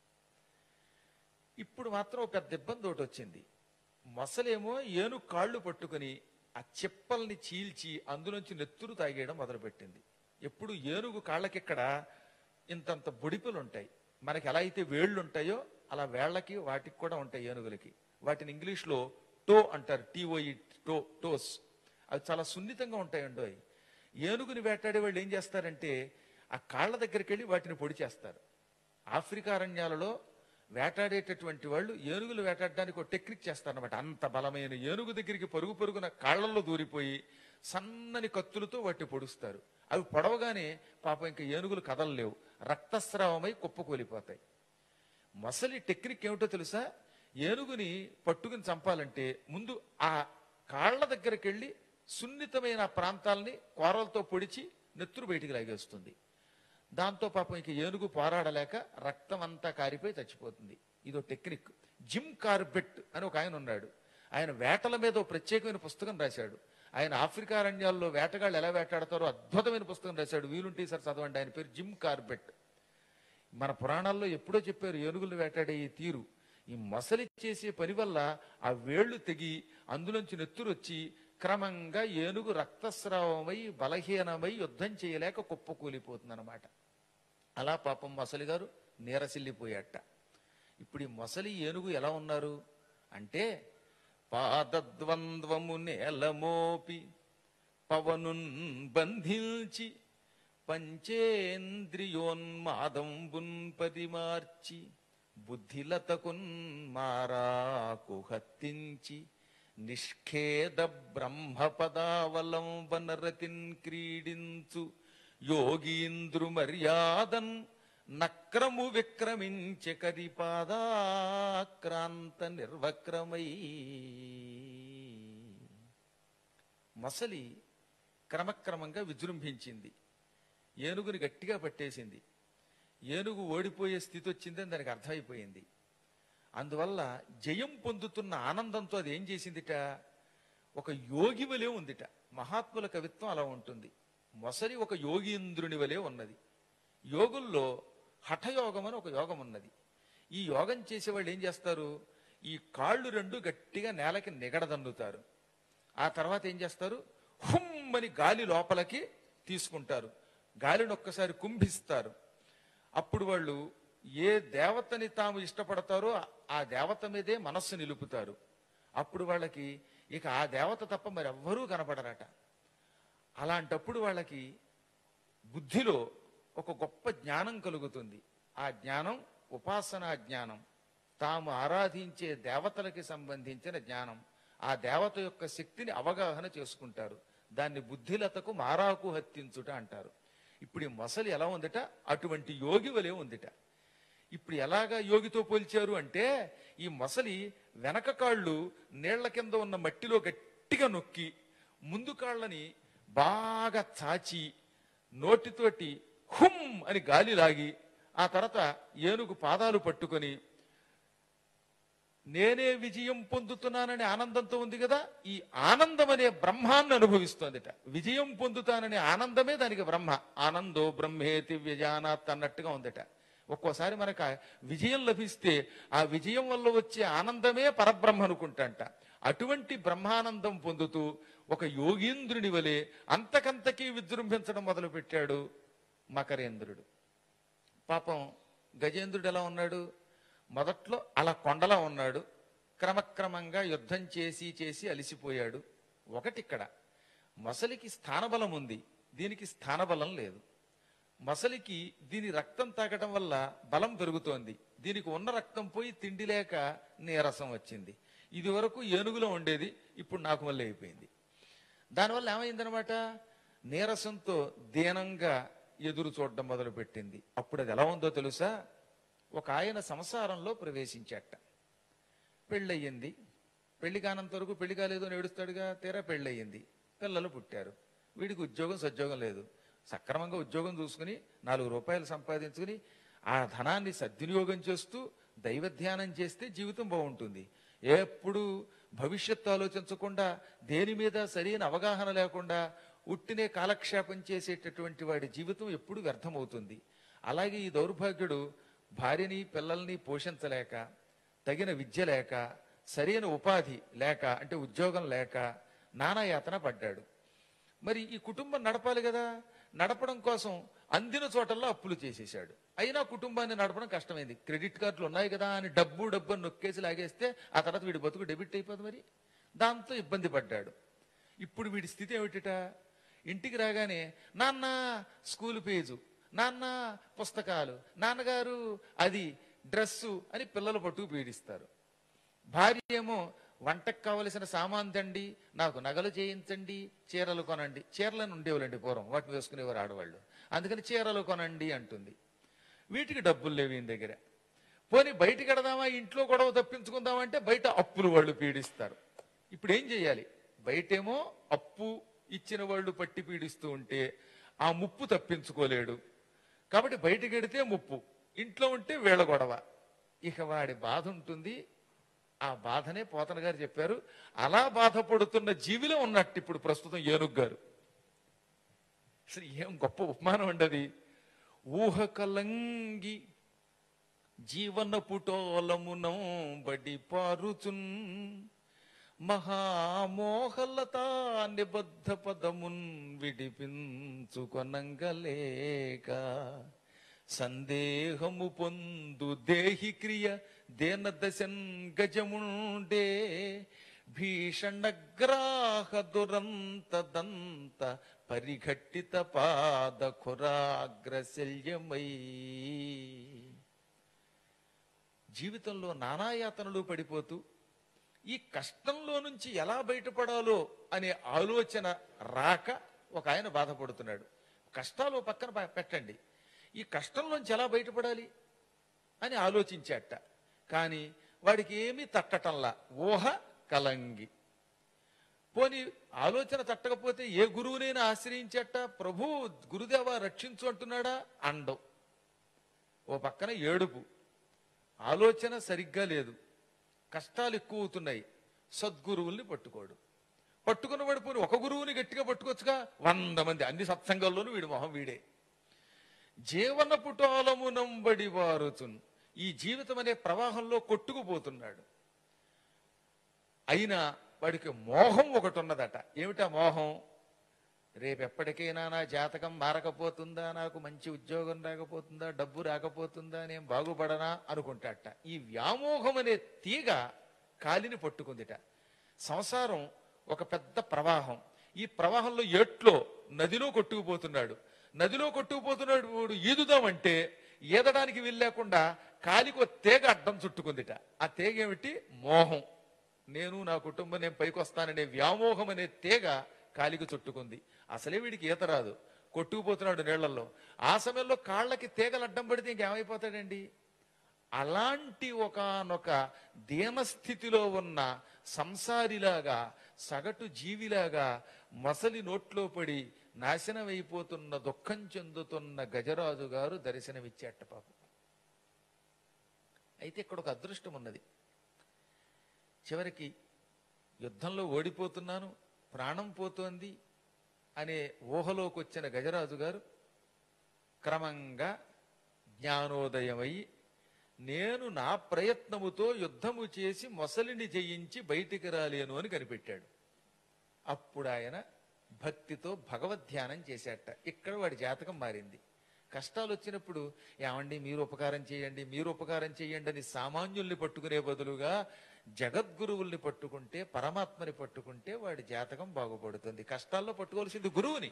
ఇప్పుడు మాత్రం ఒక పెద్ద ఇబ్బంది ఒకటి వచ్చింది. మొసలేమో ఏను కాళ్ళు పట్టుకుని ఆ చిప్పల్ని చీల్చి అందులోంచి నెత్తురు తాగేయడం మొదలుపెట్టింది. ఎప్పుడు ఏనుగు కాళ్ళకిక్కడ ఇంతంత బొడిపులు ఉంటాయి, మనకి ఎలా అయితే వేళ్ళు ఉంటాయో అలా వేళ్లకి వాటికి కూడా ఉంటాయి ఏనుగులకి. వాటిని ఇంగ్లీష్లో టో అంటారు, టీఓఈ టో టోస్. అవి చాలా సున్నితంగా ఉంటాయండి. అవి ఏనుగుని వేటాడే వాళ్ళు ఏం చేస్తారంటే ఆ కాళ్ళ దగ్గరికి వెళ్ళి వాటిని పొడి చేస్తారు. ఆఫ్రికా అరణ్యాలలో వేటాడేటటువంటి వాళ్ళు ఏనుగులు వేటాడడానికి ఒక టెక్నిక్ చేస్తారన్నమాట. అంత బలమైన ఏనుగు దగ్గరికి పరుగు పరుగున కాళ్లలో దూరిపోయి సన్నని కత్తులతో వాటి పొడుస్తారు. అవి పొడవగానే పాపం ఇంకా ఏనుగులు కదలలేవు, రక్తస్రావమై కుప్పకూలిపోతాయి. మొసలి టెక్నిక్ ఏమిటో తెలుసా? ఏనుగుని పట్టుకుని చంపాలంటే ముందు ఆ కాళ్ల దగ్గరికి వెళ్ళి సున్నితమైన ప్రాంతాలని కోరలతో పొడిచి నెత్తురు బయటికి లాగేస్తుంది. దాంతో పాపం ఇక ఏనుగు పోరాడలేక రక్తం అంతా కారిపోయి చచ్చిపోతుంది. ఇదో టెక్నిక్. జిమ్ కార్బెట్ అని ఒక ఆయన ఉన్నాడు. ఆయన వేటల మీద ఒక ప్రత్యేకమైన పుస్తకం రాశాడు. ఆయన ఆఫ్రికా అరణ్యాల్లో వేటగాళ్ళు ఎలా వేటాడతారో అద్భుతమైన పుస్తకం రాశాడు. వీలుంటే సార్ చదవండి. ఆయన పేరు జిమ్ కార్బెట్. మన పురాణాల్లో ఎప్పుడో చెప్పారు ఏనుగులు వేటాడే ఈ తీరు. ఈ మొసలి చేసే పని వల్ల ఆ వేళ్లు తెగి అందులోంచి నెత్తురు వచ్చి క్రమంగా ఏనుగు రక్తస్రావమై బలహీనమై యుద్ధం చేయలేక కుప్పకూలిపోతుంది అనమాట. అలా పాపం మొసలి గారు నీరసిల్లిపోయాట. ఇప్పుడు ఈ మొసలి ఏనుగు ఎలా ఉన్నారు అంటే, పాదద్వంద్వము నేలమోపి పవనున్ బంధించి పంచేంద్రియోన్మాదంబున్ పరిమార్చి బుద్ధిలతకున్ మారాకు హత్తించి నిష్ఖేద బ్రహ్మపదావలంబనరతిన్ క్రీడించు యోగీంద్రు మర్యాదన్ నక్రము విక్రమించె కరిపాదాక్రాంత నిర్వక్రమై. మొసలి క్రమక్రమంగా విజృంభించింది. ఏనుగుని గట్టిగా పట్టేసింది. ఏనుగు ఓడిపోయే స్థితి వచ్చిందని దానికి అర్థమైపోయింది. అందువల్ల జయం పొందుతున్న ఆనందంతో అది ఏం చేసిందిట, ఒక యోగి వలె ఉందిట. మహాత్ముల కవిత్వం అలా ఉంటుంది. మొసలి ఒక యోగీంద్రుని వలె ఉన్నది. యోగుల్లో హఠయోగం అని ఒక యోగం ఉన్నది. ఈ యోగం చేసేవాళ్ళు ఏం చేస్తారు, ఈ కాళ్ళు రెండు గట్టిగా నేలకి నిగడదన్నుతారు. ఆ తర్వాత ఏం చేస్తారు, హుమ్ అని గాలి లోపలికి తీసుకుంటారు. గాలిని ఒక్కసారి కుంభిస్తారు. అప్పుడు వాళ్ళు ఏ దేవతని తాము ఇష్టపడతారో ఆ దేవత మీదే మనస్సు నిలుపుతారు. అప్పుడు వాళ్ళకి ఇక ఆ దేవత తప్ప మరెవ్వరూ కనపడరట. అలాంటప్పుడు వాళ్ళకి బుద్ధిలో ఒక గొప్ప జ్ఞానం కలుగుతుంది. ఆ జ్ఞానం ఉపాసనా జ్ఞానం, తాము ఆరాధించే దేవతలకి సంబంధించిన జ్ఞానం. ఆ దేవత యొక్క శక్తిని అవగాహన చేసుకుంటారు. దాన్ని బుద్ధిలతకు మారాకు హత్తించుట అంటారు. ఇప్పుడు ఈ మొసలి ఎలా ఉందిట, అటువంటి యోగి వలె ఉందిట. ఇప్పుడు ఎలాగా యోగితో పోల్చారు అంటే, ఈ మొసలి వెనక కాళ్ళు నీళ్ల కింద ఉన్న మట్టిలో గట్టిగా నొక్కి ముందు కాళ్ళని బాగా చాచి నోటితోటి హుమ్ అని గాలి లాగి ఆ తర్వాత ఏనుగు పాదాలు పట్టుకొని నేనే విజయం పొందుతున్నానని ఆనందంతో ఉంది కదా, ఈ ఆనందం అనే బ్రహ్మాన్ని అనుభవిస్తోందిట. విజయం పొందుతాననే ఆనందమే దానికి బ్రహ్మ. ఆనందో బ్రహ్మేతి వ్యజానాత్ అన్నట్టుగా ఉందట. ఒక్కోసారి మనకు విజయం లభిస్తే ఆ విజయం వల్ల వచ్చే ఆనందమే పరబ్రహ్మ అనుకుంటాంట. అటువంటి బ్రహ్మానందం పొందుతూ ఒక యోగీంద్రుని వలె అంతకంతకీ విజృంభించడం మొదలు పెట్టాడు మకరేంద్రుడు. పాపం గజేంద్రుడు ఎలా ఉన్నాడు, మొదట్లో అలా కొండలా ఉన్నాడు. క్రమక్రమంగా యుద్ధం చేసి చేసి అలిసిపోయాడు. ఒకటి ఇక్కడ మొసలికి స్థానబలం ఉంది, దీనికి స్థానబలం లేదు. మొసలికి దీని రక్తం తాగటం వల్ల బలం పెరుగుతోంది, దీనికి ఉన్న రక్తం పోయి తిండి లేక నీరసం వచ్చింది. ఇది వరకు ఏనుగులో ఉండేది, ఇప్పుడు నాకు మళ్ళీ అయిపోయింది. దానివల్ల ఏమైందనమాట, నీరసంతో దీనంగా ఎదురు చూడడం మొదలు పెట్టింది. అప్పుడు అది ఎలా ఉందో తెలుసా, ఒక ఆయన సంసారంలో ప్రవేశించాట. పెళ్ళయ్యింది. పెళ్లి కానంత వరకు పెళ్లి కాలేదు అని ఏడుస్తాడుగా, తీరా పెళ్ళయ్యింది, పిల్లలు పుట్టారు. వీడికి ఉద్యోగం సద్యోగం లేదు. సక్రమంగా ఉద్యోగం చూసుకుని నాలుగు రూపాయలు సంపాదించుకుని ఆ ధనాన్ని సద్వినియోగం చేస్తూ దైవ ధ్యానం చేస్తే జీవితం బాగుంటుంది. ఎప్పుడు భవిష్యత్తు ఆలోచించకుండా, దేని మీద సరైన అవగాహన లేకుండా ఉట్టినే కాలక్షేపం చేసేటటువంటి వాడి జీవితం ఎప్పుడు వ్యర్థమవుతుంది. అలాగే ఈ దౌర్భాగ్యుడు భార్యని పిల్లల్ని పోషించలేక, తగిన విద్య లేక, సరైన ఉపాధి లేక అంటే ఉద్యోగం లేక నానాయాతన పడ్డాడు. మరి ఈ కుటుంబం నడపాలి కదా, నడపడం కోసం అందిన చోటల్లో అప్పులు చేసేసాడు. అయినా కుటుంబాన్ని నడపడం కష్టమైంది. క్రెడిట్ కార్డులు ఉన్నాయి కదా అని డబ్బు డబ్బు అని నొక్కేసి లాగేస్తే ఆ తర్వాత వీడి బతుకు డెబిట్ అయిపోతుంది. మరి దాంతో ఇబ్బంది పడ్డాడు. ఇప్పుడు వీడి స్థితి ఏమిటిట, ఇంటికి రాగానే నాన్న స్కూల్ ఫీజు, నాన్న పుస్తకాలు, నాన్నగారు అది డ్రెస్సు అని పిల్లలు పట్టుకు పీడిస్తారు. భార్య ఏమో వంటకు కావలసిన సామాన్ తండి, నాకు నగలు చేయించండి, చీరలు కొనండి. చీరలను ఉండేవాళ్ళండి పూర్వం, వాటిని వేసుకునేవారు ఆడవాళ్ళు. అందుకని చీరలు కొనండి అంటుంది. వీటికి డబ్బులు లేవు ఈయన దగ్గర. పోనీ బయటికి ఎడదామా, ఇంట్లో గొడవ తప్పించుకుందామంటే బయట అప్పులు వాళ్ళు పీడిస్తారు. ఇప్పుడు ఏం చెయ్యాలి? బయటేమో అప్పు ఇచ్చిన వాళ్ళు పట్టి పీడిస్తూ ఉంటే ఆ ముప్పు తప్పించుకోలేడు. కాబట్టి బయటికి ఎడితే ముప్పు, ఇంట్లో ఉంటే వీళ్ళ గొడవ. ఇక వాడి బాధ ఉంటుంది. ఆ బాధనే పోతన గారు చెప్పారు. అలా బాధపడుతున్న జీవిలో ఉన్నట్టు ఇప్పుడు ప్రస్తుతం ఏనుగు గారు. అసలు ఏం గొప్ప ఉపమానం ఉండది. ఊహ కలంగి జీవన పుటోలమునం బడి పారుచున్ మహామోహలతా నిబద్ధ పదమున్ విడిపించుకొనంగలేక సందేహము పొందు దేహి క్రియ దేన దశన్ గజముండే భీషణగ్రాహ దురంత దంత పరిఘట్టిత పాద ఖురాగ్రశల్యమై. జీవితంలో నానాయాతనలు పడిపోతూ ఈ కష్టంలో నుంచి ఎలా బయటపడాలో అనే ఆలోచన రాక ఒక ఆయన బాధపడుతున్నాడు. కష్టాలు పక్కన పెట్టండి, ఈ కష్టంలోంచి ఎలా బయటపడాలి అని ఆలోచించాట. కానీ వాడికి ఏమీ తట్టటంలా, ఊహ కలంగి. పోని ఆలోచన తట్టకపోతే ఏ గురువునైనా ఆశ్రయించట. ప్రభు గురుదేవా రక్షించు అంటున్నాడా? అండవు. ఓ పక్కన ఏడుపు, ఆలోచన సరిగ్గా లేదు, కష్టాలు ఎక్కువ అవుతున్నాయి. సద్గురువుల్ని పట్టుకోడు. పట్టుకున్నవాడు పోని ఒక గురువుని గట్టిగా పట్టుకోవచ్చుగా. వంద మంది అన్ని సత్సంగాల్లోనూ వీడి మొహం వీడే. జీవన పుటాలమునంబడి వారుచున్, ఈ జీవితం అనే ప్రవాహంలో కొట్టుకుపోతున్నాడు. అయినా వాడికి మోహం ఒకటి ఉన్నదట. ఏమిటా మోహం? రేపెప్పటికైనా నా జాతకం మారకపోతుందా, నాకు మంచి ఉద్యోగం రాకపోతుందా, డబ్బు రాకపోతుందా, నేను బాగుపడనా అనుకుంటాట. ఈ వ్యామోహం అనే తీగ కాలిని పట్టుకుందిట. సంసారం ఒక పెద్ద ప్రవాహం. ఈ ప్రవాహంలో ఏట్లో నదిలో కొట్టుకుపోతున్నాడు. నదిలో కొట్టుకుపోతున్నాడు వాడు ఈదుదామంటే ఈదడానికి వీల్లేకుండా కాలికి ఒక తీగ అడ్డం చుట్టుకుందిట. ఆ తీగ ఏమిటి? మోహం. నేను నా కుటుంబం నేను పైకి వస్తాననే వ్యామోహం అనే తీగ కాలికి చుట్టుకుంది. అసలే వీడికి ఈత రాదు, కొట్టుకుపోతున్నాడు నీళ్లలో. ఆ సమయంలో కాళ్ళకి తీగలు అడ్డం పడితే ఇంకేమైపోతాడండి? అలాంటి ఒకానొక దీనస్థితిలో ఉన్న సంసారిలాగా, సగటు జీవిలాగా మొసలి నోట్లో పడి నాశనం అయిపోతున్న, దుఃఖం చెందుతున్న గజరాజు గారు దర్శనమిచ్చేట పాపం. అయితే ఇక్కడ ఒక అదృష్టం ఉన్నది. చివరికి యుద్ధంలో ఓడిపోతున్నాను, ప్రాణం పోతోంది అనే ఊహలోకి వచ్చిన గజరాజు గారు క్రమంగా జ్ఞానోదయమై, నేను నా ప్రయత్నముతో యుద్ధము చేసి మొసలిని జయించి బయటికి రాలేను అని కనిపెట్టాడు. అప్పుడు ఆయన భక్తితో భగవద్ధ్యానం చేశాట. ఇక్కడ వాడి జాతకం మారింది. కష్టాలు వచ్చినప్పుడు ఏమండి మీరు ఉపకారం చేయండి, మీరు ఉపకారం చేయండి అని సామాన్యుల్ని పట్టుకునే బదులుగా జగద్గురువుల్ని పట్టుకుంటే, పరమాత్మని పట్టుకుంటే వాడి జాతకం బాగుపడుతుంది. కష్టాల్లో పట్టుకోవాల్సింది గురువుని.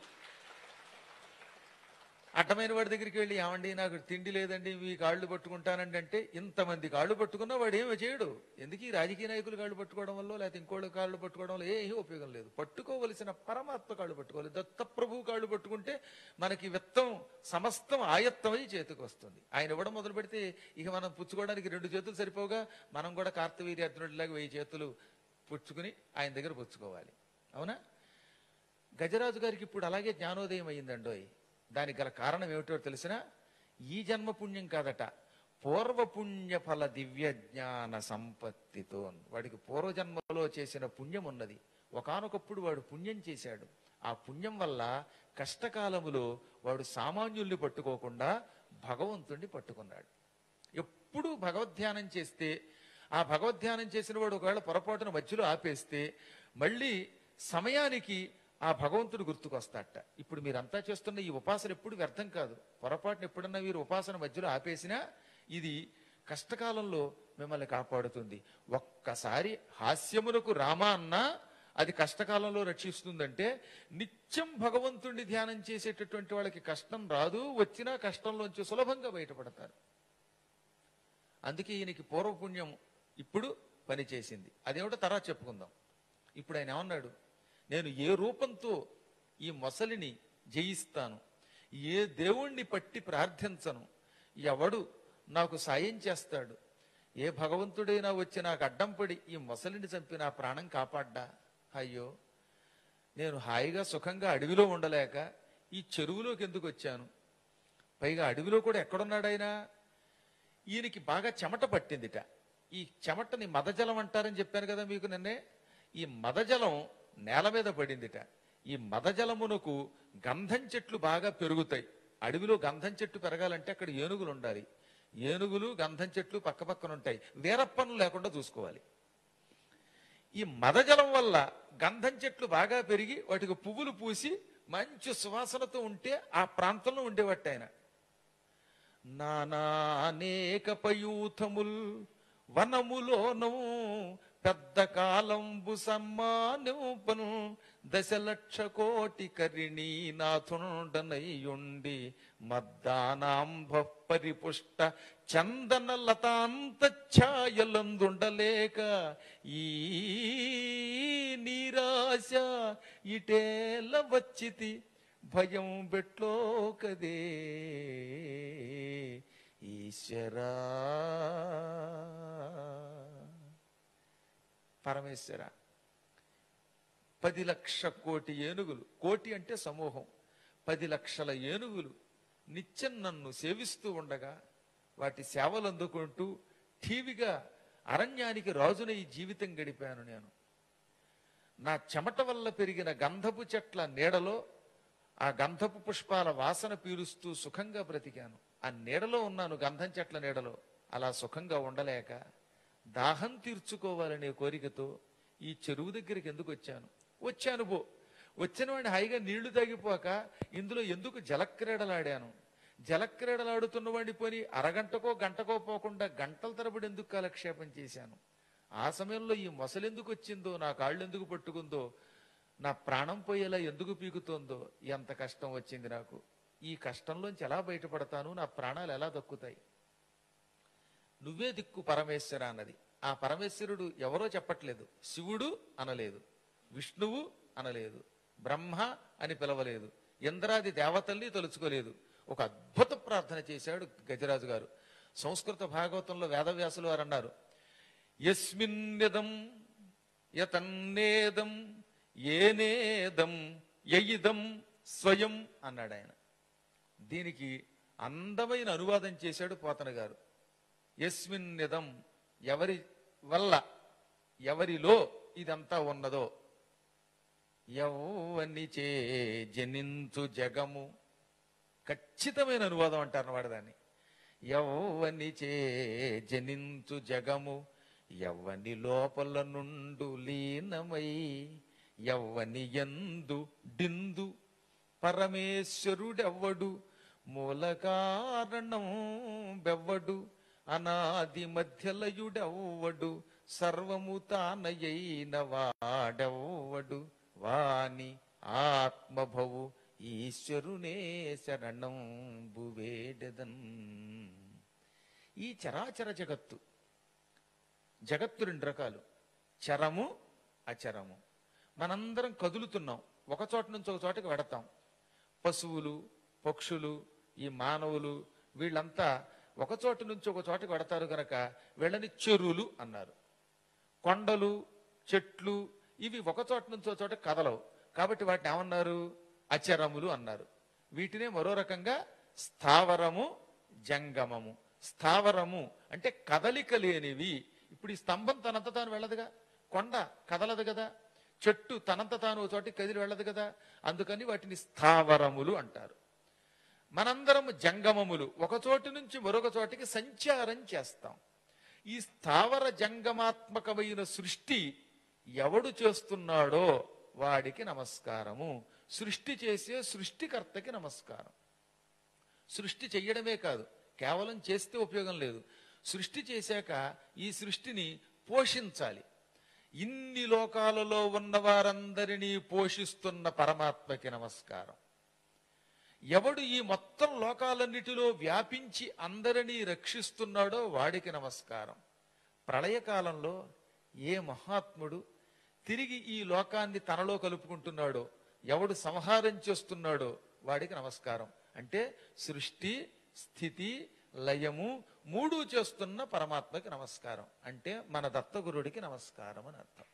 అడ్డమైన వాడి దగ్గరికి వెళ్ళి ఏమండి నాకు తిండి లేదండి మీ కాళ్ళు పట్టుకుంటానండి అంటే ఇంతమంది కాళ్ళు పట్టుకున్నా వాడు ఏమి చేయడు. ఎందుకు ఈ రాజకీయ నాయకులు కాళ్ళు పట్టుకోవడం వల్ల, లేకపోతే ఇంకోళ్ళు కాళ్ళు పట్టుకోవడం వల్ల ఏ ఉపయోగం లేదు. పట్టుకోవలసిన పరమాత్మ కాళ్ళు పట్టుకోవాలి. దత్తప్రభు కాళ్ళు పట్టుకుంటే మనకి విత్తం సమస్తం ఆయత్తమై చేతికి వస్తుంది. ఆయన ఇవ్వడం మొదలు పెడితే ఇక మనం పుచ్చుకోవడానికి రెండు చేతులు సరిపోగా మనం కూడా కార్తవీర్య అర్జునుడిలాగా వెయ్యి చేతులు పుచ్చుకుని ఆయన దగ్గర పుచ్చుకోవాలి. అవునా? గజరాజు గారికి ఇప్పుడు అలాగే జ్ఞానోదయం అయ్యిందండోయ్. దానికి గల కారణం ఏమిటో తెలిసిన? ఈ జన్మ పుణ్యం కాదట, పూర్వపుణ్య ఫల దివ్య జ్ఞాన సంపత్తితో. వాడికి పూర్వజన్మలో చేసిన పుణ్యం ఉన్నది. ఒకానొకప్పుడు వాడు పుణ్యం చేశాడు. ఆ పుణ్యం వల్ల కష్టకాలములో వాడు సామాన్యుల్ని పట్టుకోకుండా భగవంతుణ్ణి పట్టుకున్నాడు. ఎప్పుడు భగవద్ధ్యానం చేస్తే, ఆ భగవద్ధ్యానం చేసిన వాడు ఒకవేళ పొరపాటున మధ్యలో ఆపేస్తే మళ్ళీ సమయానికి ఆ భగవంతుడు గుర్తుకొస్తాట. ఇప్పుడు మీరంతా చేస్తున్న ఈ ఉపాసన ఎప్పుడు వ్యర్థం కాదు. పొరపాటున ఎప్పుడన్నా మీరు ఉపాసన మధ్యలో ఆపేసినా ఇది కష్టకాలంలో మిమ్మల్ని కాపాడుతుంది. ఒక్కసారి హాస్యమునకు రామ అన్నా అది కష్టకాలంలో రక్షిస్తుందంటే, నిత్యం భగవంతుడిని ధ్యానం చేసేటటువంటి వాళ్ళకి కష్టం రాదు, వచ్చినా కష్టంలోంచి సులభంగా బయటపడతారు. అందుకే ఈయనకి పూర్వపుణ్యం ఇప్పుడు పనిచేసింది. అదేమిటో తర్వాత చెప్పుకుందాం. ఇప్పుడు ఆయన ఏమన్నాడు, నేను ఏ రూపంతో ఈ మొసలిని జయిస్తాను, ఏ దేవుణ్ణి పట్టి ప్రార్థించను, ఎవడు నాకు సాయం చేస్తాడు, ఏ భగవంతుడైనా వచ్చి నాకు అడ్డం పడి ఈ మొసలిని చంపి నా ప్రాణం కాపాడ్డా, అయ్యో నేను హాయిగా సుఖంగా అడవిలో ఉండలేక ఈ చెరువులోకి ఎందుకు వచ్చాను, పైగా అడవిలో కూడా ఎక్కడున్నాడైనా. ఈయనకి బాగా చెమట పట్టిందిట. ఈ చెమటని మదజలం అంటారని చెప్పాను కదా మీకు నిన్నే. ఈ మదజలం నేల మీద పడిందిట. ఈ మదజలమునకు గంధం చెట్లు బాగా పెరుగుతాయి. అడవిలో గంధం చెట్టు పెరగాలంటే అక్కడ ఏనుగులు ఉండాలి. ఏనుగులు గంధం చెట్లు పక్క పక్కన ఉంటాయి. వీరప్పను లేకుండా చూసుకోవాలి. ఈ మదజలం వల్ల గంధం చెట్లు బాగా పెరిగి వాటికి పువ్వులు పూసి మంచి సువాసనతో ఉంటే ఆ ప్రాంతంలో ఉండేవాట ఆయన. నానా అనేక పయూథముల్ వనములోనూ పెద్ద కాలంబు సమ్మానింపను దశలక్ష కోటి కరిణీ నాథుండనయుండి మద్దానాంభ పరిపుష్ట చందన లతాంత ఛాయలందుండలేక ఈ నీరాశ ఇటేల వచ్చితి భయం బెట్లో కదే ఈశ్వరా. పరమేశ్వర, పది లక్ష కోటి ఏనుగులు, కోటి అంటే సమూహం, పది లక్షల ఏనుగులు నిత్యం నన్ను సేవిస్తూ ఉండగా వాటి సేవలు అందుకుంటూ ఠీవిగా అరణ్యానికి రాజున ఈ జీవితం గడిపాను నేను. నా చెమట వల్ల పెరిగిన గంధపు చెట్ల నీడలో ఆ గంధపు పుష్పాల వాసన పీలుస్తూ సుఖంగా బ్రతికాను. ఆ నీడలో ఉన్నాను, గంధం చెట్ల నీడలో. అలా సుఖంగా ఉండలేక దాహం తీర్చుకోవాలనే కోరికతో ఈ చెరువు దగ్గరికి ఎందుకు వచ్చాను వచ్చాను పో వచ్చిన వాడిని హాయిగా నీళ్లు తాగిపోక ఇందులో ఎందుకు జలక్రీడలాడాను. జలక్రీడలాడుతున్న వాడిని పోని అరగంటకో గంటకో పోకుండా గంటల తరబడి ఎందుకు కాలక్షేపం చేశాను. ఆ సమయంలో ఈ మొసలు ఎందుకు వచ్చిందో, నా కాళ్ళు ఎందుకు పట్టుకుందో, నా ప్రాణం పోయేలా ఎందుకు పీకుతోందో, ఎంత కష్టం వచ్చింది నాకు. ఈ కష్టంలోంచి ఎలా బయటపడతాను, నా ప్రాణాలు ఎలా దక్కుతాయి. నువ్వే దిక్కు పరమేశ్వర అన్నది. ఆ పరమేశ్వరుడు ఎవరో చెప్పట్లేదు. శివుడు అనలేదు, విష్ణువు అనలేదు, బ్రహ్మ అని పిలవలేదు, ఇంద్రాది దేవతల్ని తలుచుకోలేదు. ఒక అద్భుత ప్రార్థన చేశాడు గజరాజు గారు. సంస్కృత భాగవతంలో వేదవ్యాసులు వారు అన్నారు, యస్మిన్నిదం యతన్నేదం ఏనేదం యయిదం స్వయం అన్నాడు ఆయన. దీనికి అందమైన అనువాదం చేశాడు పోతన గారు. యస్మిన్నిదం, ఎవరి వల్ల, ఎవరిలో ఇదంతా ఉన్నదో, యౌవని చే జనించు జగము, ఖచ్చితమైన అనువాదం అంటారు వాడు దాన్ని. యౌవని చే జనించు జగము యవ్వని లోపల నుండు లీనమై యవ్వని యందు డిందు పరమేశ్వరుడెవ్వడు మూల కారణం బెవ్వడు అనాది మధ్యలయుడెవ్వడు సర్వము తానయైన వాడెవ్వడు వాని ఆత్మభవు ఈశ్వరునే శరణం బువేడదన్. ఈ చరాచర జగత్తు, జగత్తు రెండు రకాలు, చరము అచరము. మనందరం కదులుతున్నాం, ఒక చోట నుంచి ఒక చోటకి వెడతాం. పశువులు, పక్షులు, ఈ మానవులు వీళ్ళంతా ఒక చోట నుంచి ఒక చోటకి వెడతారు కనుక వీళ్ళని చెరువులు అన్నారు. కొండలు, చెట్లు ఇవి ఒక చోట నుంచి ఒక చోట కదలవు కాబట్టి వాటిని ఏమన్నారు, అచరములు అన్నారు. వీటినే మరో రకంగా స్థావరము, జంగమము. స్థావరము అంటే కదలిక లేనివి. ఇప్పుడు ఈ స్తంభం తనంత తాను వెళ్ళదుగా, కొండ కదలదు కదా, చెట్టు తనంత తాను ఒక చోటికి కదిలి వెళ్ళదు కదా, అందుకని వాటిని స్థావరములు అంటారు. మనందరం జంగమములు, ఒక చోటు నుంచి మరొక చోటికి సంచారం చేస్తాం. ఈ స్థావర జంగమాత్మకమైన సృష్టి ఎవడు చేస్తున్నాడో వాడికి నమస్కారము. సృష్టి చేసే సృష్టికర్తకి నమస్కారం. సృష్టి చెయ్యడమే కాదు, కేవలం చేస్తే ఉపయోగం లేదు. సృష్టి చేశాక ఈ సృష్టిని పోషించాలి. ఇన్ని లోకాలలో ఉన్న వారందరినీ పోషిస్తున్న పరమాత్మకి నమస్కారం. ఎవడు ఈ మొత్తం లోకాలన్నిటిలో వ్యాపించి అందరినీ రక్షిస్తున్నాడో వాడికి నమస్కారం. ప్రళయకాలంలో ఏ మహాత్ముడు తిరిగి ఈ లోకాన్ని తనలో కలుపుకుంటున్నాడో, ఎవడు సంహారం చేస్తున్నాడో వాడికి నమస్కారం. అంటే సృష్టి, స్థితి, లయము మూడు చేస్తున్న పరమాత్మకి నమస్కారం. అంటే మన దత్తగురుడికి నమస్కారం అని అర్థం.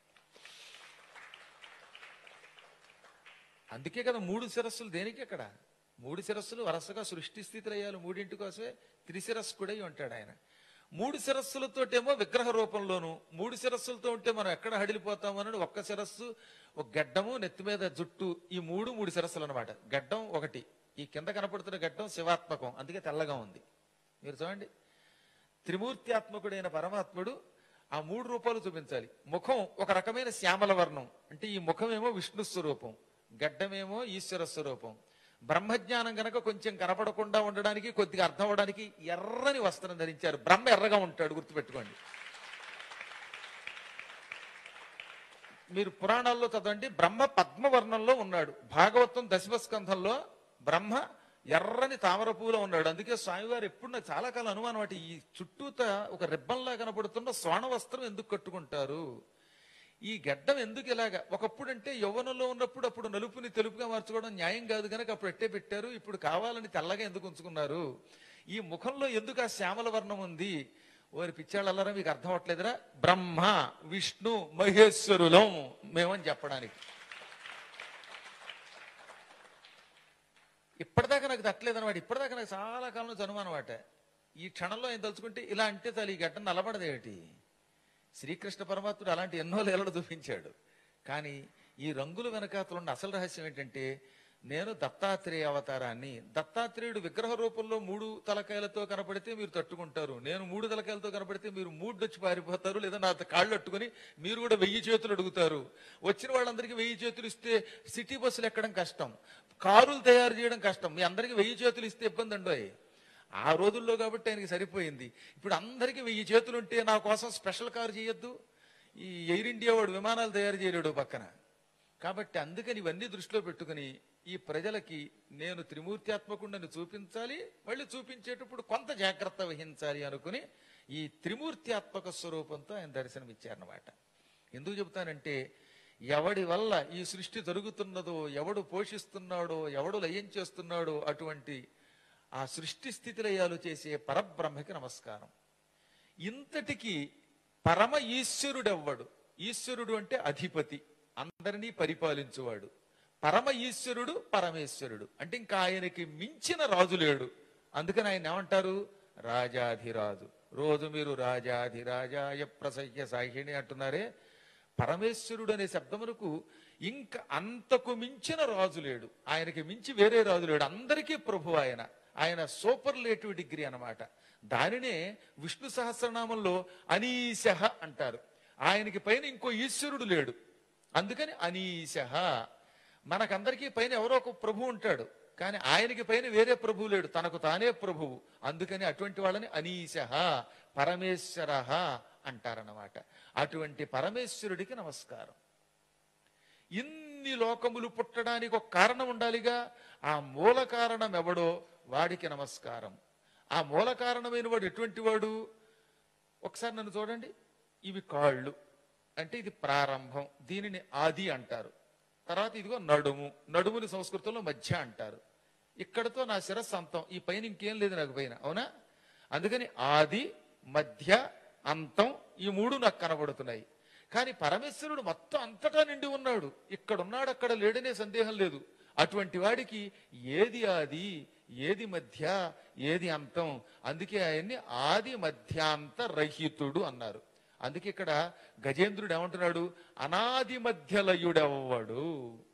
అందుకే కదా మూడు శిరస్సులు. దేనికి అక్కడ మూడు శిరస్సులు? వరుసగా సృష్టి, స్థితి, లయాలు మూడింటి కోసమే త్రిశిరస్కుడై ఉంటాడు ఆయన. మూడు శిరస్సులతోటేమో విగ్రహ రూపంలోను, మూడు శిరస్సులతో ఉంటే మనం ఎక్కడ హడిలిపోతామని ఒక్క శిరస్సు, ఒక గడ్డము, నెత్తి మీద జుట్టు, ఈ మూడు మూడు శిరస్సులు అనమాట. గడ్డం ఒకటి, ఈ కింద కనపడుతున్న గడ్డం శివాత్మకం, అందుకే తెల్లగా ఉంది. మీరు చూడండి, త్రిమూర్త్యాత్మకుడైన పరమాత్ముడు ఆ మూడు రూపాలు చూపించాలి. ముఖం ఒక రకమైన శ్యామల వర్ణం, అంటే ఈ ముఖమేమో విష్ణు స్వరూపం, గడ్డమేమో ఈశ్వర స్వరూపం. బ్రహ్మజ్ఞానం గనక కొంచెం కనపడకుండా ఉండడానికి, కొద్దిగా అర్థం అవడానికి ఎర్రని వస్త్రం ధరించారు. బ్రహ్మ ఎర్రగా ఉంటాడు, గుర్తుపెట్టుకోండి. మీరు పురాణాల్లో చదవండి, బ్రహ్మ పద్మవర్ణంలో ఉన్నాడు. భాగవతం దశమ స్కంధంలో బ్రహ్మ ఎర్రని తామర పూలో ఉన్నాడు. అందుకే స్వామివారు ఎప్పుడు నాకు చాలా కాలం అనుమానం అంటే, ఈ చుట్టూత ఒక రిబ్బన్లా కనపడుతున్న స్వర్ణ వస్త్రం ఎందుకు కట్టుకుంటారు, ఈ గడ్డం ఎందుకు ఇలాగా? ఒకప్పుడు అంటే యవ్వనంలో ఉన్నప్పుడు అప్పుడు నలుపుని తెలుపుగా మార్చుకోవడం న్యాయం కాదు కనుక అప్పుడు ఎట్టే పెట్టారు, ఇప్పుడు కావాలని తెల్లగా ఎందుకు ఉంచుకున్నారు? ఈ ముఖంలో ఎందుకు ఆ శ్యామల వర్ణం ఉంది? ఓరి పిచ్చాళ్ళరా, మీకు అర్థం అవట్లేదురా? బ్రహ్మ విష్ణు మహేశ్వరులం మేమని చెప్పడానికి. ఇప్పటిదాకా నాకు తట్టలేదన్నమాట. ఇప్పటిదాకా నాకు చాలా కాలం నుంచి అనుమానం అనమాట. ఈ క్షణంలో ఆయన తలుచుకుంటే ఇలా అంటే చాలు, ఈ గడ్డం నలబడదేమిటి? శ్రీకృష్ణ పరమాత్ముడు అలాంటి ఎన్నో లీలలు చూపించాడు. కానీ ఈ రంగుల వెనకాతలున్న అసలు రహస్యం ఏంటంటే, నేను దత్తాత్రేయ అవతారాన్ని, దత్తాత్రేయుడు విగ్రహ రూపంలో మూడు తలకాయలతో కనపడితే మీరు తట్టుకుంటారు, నేను మూడు తలకాయలతో కనపడితే మీరు మూడొచ్చి పారిపోతారు, లేదా నా కాళ్ళు అట్టుకుని మీరు కూడా వెయ్యి చేతులు అడుగుతారు. వచ్చిన వాళ్ళందరికీ వెయ్యి చేతులు ఇస్తే సిటీ బస్సులు ఎక్కడం కష్టం, కారులు తయారు చేయడం కష్టం. మీ అందరికీ వెయ్యి చేతులు ఇస్తే ఇబ్బంది అండోయ్. ఆ రోజుల్లో కాబట్టి ఆయనకి సరిపోయింది. ఇప్పుడు అందరికీ వెయ్యి చేతులు ఉంటే నా కోసం స్పెషల్ కారు చేయొద్దు, ఈ ఎయిర్ ఇండియా వాడు విమానాలు తయారు చేయలేడు పక్కన. కాబట్టి అందుకని ఇవన్నీ దృష్టిలో పెట్టుకుని ఈ ప్రజలకి నేను త్రిమూర్త్యాత్మకుండని చూపించాలి, మళ్ళీ చూపించేటప్పుడు కొంత జాగ్రత్త వహించాలి అనుకుని ఈ త్రిమూర్త్యాత్మక స్వరూపంతో ఆయన దర్శనం ఇచ్చారన్నమాట. ఎందుకు చెబుతానంటే, ఎవడి వల్ల ఈ సృష్టి జరుగుతున్నదో, ఎవడు పోషిస్తున్నాడో, ఎవడు లయం చేస్తున్నాడో అటువంటి ఆ సృష్టి స్థితి లయాలు చేసే పరబ్రహ్మకి నమస్కారం. ఇంతటికి పరమ ఈశ్వరుడెవ్వడు? ఈశ్వరుడు అంటే అధిపతి, అందరినీ పరిపాలించువాడు. పరమ ఈశ్వరుడు పరమేశ్వరుడు అంటే ఇంకా ఆయనకి మించిన రాజు లేడు. అందుకని ఆయన ఏమంటారు? రాజాధిరాజు. రోజు మీరు రాజాధిరాజాయ ప్రసయ్య సాహిణి అంటున్నారే, పరమేశ్వరుడు అనే శబ్దమునకు ఇంకా అంతకు మించిన రాజు లేడు, ఆయనకి మించి వేరే రాజు లేడు. అందరికీ ప్రభు ఆయన. ఆయన సూపర్లేటివ్ డిగ్రీ అన్నమాట. దానినే విష్ణు సహస్రనామంలో అనీశః అంటారు. ఆయనకి పైన ఇంకో ఈశ్వరుడు లేడు, అందుకని అనీశః. మనకందరికీ పైన ఎవరో ఒక ప్రభు ఉంటాడు, కానీ ఆయనకి పైన వేరే ప్రభువు లేడు, తనకు తానే ప్రభువు. అందుకని అటువంటి వాళ్ళని అనీశః పరమేశ్వరః అంటారన్నమాట. అటువంటి పరమేశ్వరుడికి నమస్కారం. ఇన్ని లోకములు పుట్టడానికి ఒక కారణం ఉండాలిగా, ఆ మూల కారణం ఎవడో వాడికి నమస్కారం. ఆ మూల కారణమైన వాడు ఎటువంటి వాడు? ఒకసారి నన్ను చూడండి. ఇవి కాళ్ళు అంటే ఇది ప్రారంభం, దీనిని ఆది అంటారు. తర్వాత ఇదిగో నడుము, నడుముని సంస్కృతంలో మధ్య అంటారు. ఇక్కడతో నా శిరస్సు అంతం, ఈ పైన ఇంకేం లేదు నాకు పైన, అవునా? అందుకని ఆది మధ్య అంతం ఈ మూడు నాకు కనబడుతున్నాయి. కానీ పరమేశ్వరుడు మొత్తం అంతటా నిండి ఉన్నాడు, ఇక్కడున్నాడు అక్కడ లేడనే సందేహం లేదు. అటువంటి వాడికి ఏది ఆది, ఏది మధ్య, ఏది అంతం. అందుకే ఆయన్ని ఆది మధ్యాంత రహితుడు అన్నారు. అందుకే ఇక్కడ గజేంద్రుడు ఏమంటున్నాడు? అనాది మధ్యలయుడెవ్వడు,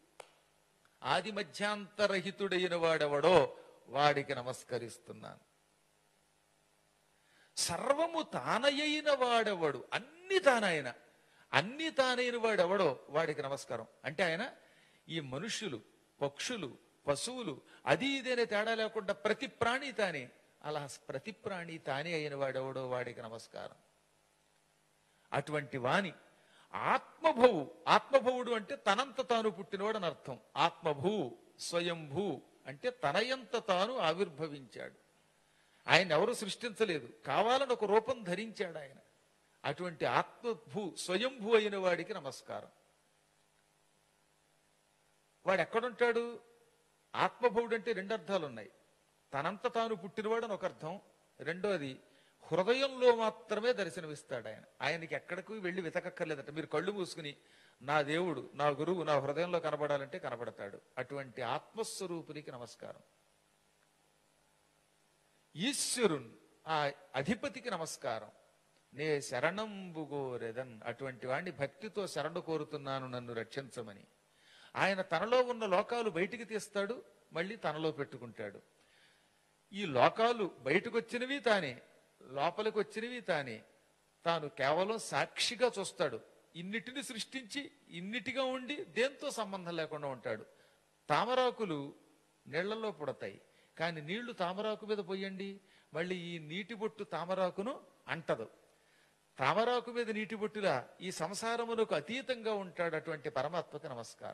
ఆది మధ్యాంతరహితుడైన వాడెవడో వాడికి నమస్కరిస్తున్నాను. సర్వము తానయైన వాడెవడు, అన్ని తానాయన, అన్ని తానైన వాడెవడో వాడికి నమస్కారం. అంటే ఆయన ఈ మనుష్యులు, పక్షులు, పశువులు అది ఇదేనే తేడా లేకుండా ప్రతి ప్రాణి తానే. అలా ప్రతి ప్రాణి తానే అయిన వాడెవడో వాడికి నమస్కారం. అటువంటి వాణి ఆత్మభవు. ఆత్మభవుడు అంటే తనంత తాను పుట్టినవాడు అని అర్థం. ఆత్మభూ స్వయంభూ అంటే తనయంత తాను ఆవిర్భవించాడు. ఆయన ఎవరు సృష్టించలేదు, కావాలని ఒక రూపం ధరించాడు ఆయన. అటువంటి ఆత్మభూ స్వయంభూ అయిన వాడికి నమస్కారం. వాడు ఎక్కడుంటాడు? ఆత్మభవుడు అంటే రెండు అర్థాలు ఉన్నాయి. తనంత తాను పుట్టినవాడు అని ఒక అర్థం, రెండోది హృదయంలో మాత్రమే దర్శనమిస్తాడు ఆయన. ఆయనకి ఎక్కడికి వెళ్ళి వెతకక్కర్లేదట. మీరు కళ్ళు మూసుకుని నా దేవుడు, నా గురువు నా హృదయంలో కనబడాలంటే కనబడతాడు. అటువంటి ఆత్మస్వరూపునికి నమస్కారం. ఈశ్వరున్, ఆ అధిపతికి నమస్కారం. నే శరణంబుగోరెదన్, అటువంటి వాణ్ణి భక్తితో శరణు కోరుతున్నాను, నన్ను రక్షించమని. ఆయన తనలో ఉన్న లోకాలు బయటికి తీస్తాడు, మళ్ళీ తనలో పెట్టుకుంటాడు. ఈ లోకాలు బయటకు వచ్చినవి తానే, లోపలికి వచ్చినవి తానే. తాను కేవలం సాక్షిగా చూస్తాడు. ఇన్నిటిని సృష్టించి ఇన్నిటిగా ఉండి దేంతో సంబంధం లేకుండా ఉంటాడు. తామరాకులు నీళ్లలో పుడతాయి, కానీ నీళ్లు తామరాకు మీద పోయండి, మళ్ళీ ఈ నీటి బొట్టు తామరాకును అంటదు. తామరాకు మీద నీటి బొట్టులా ఈ సంసారమునకు అతీతంగా ఉంటాడు. అటువంటి పరమాత్మకి నమస్కారం.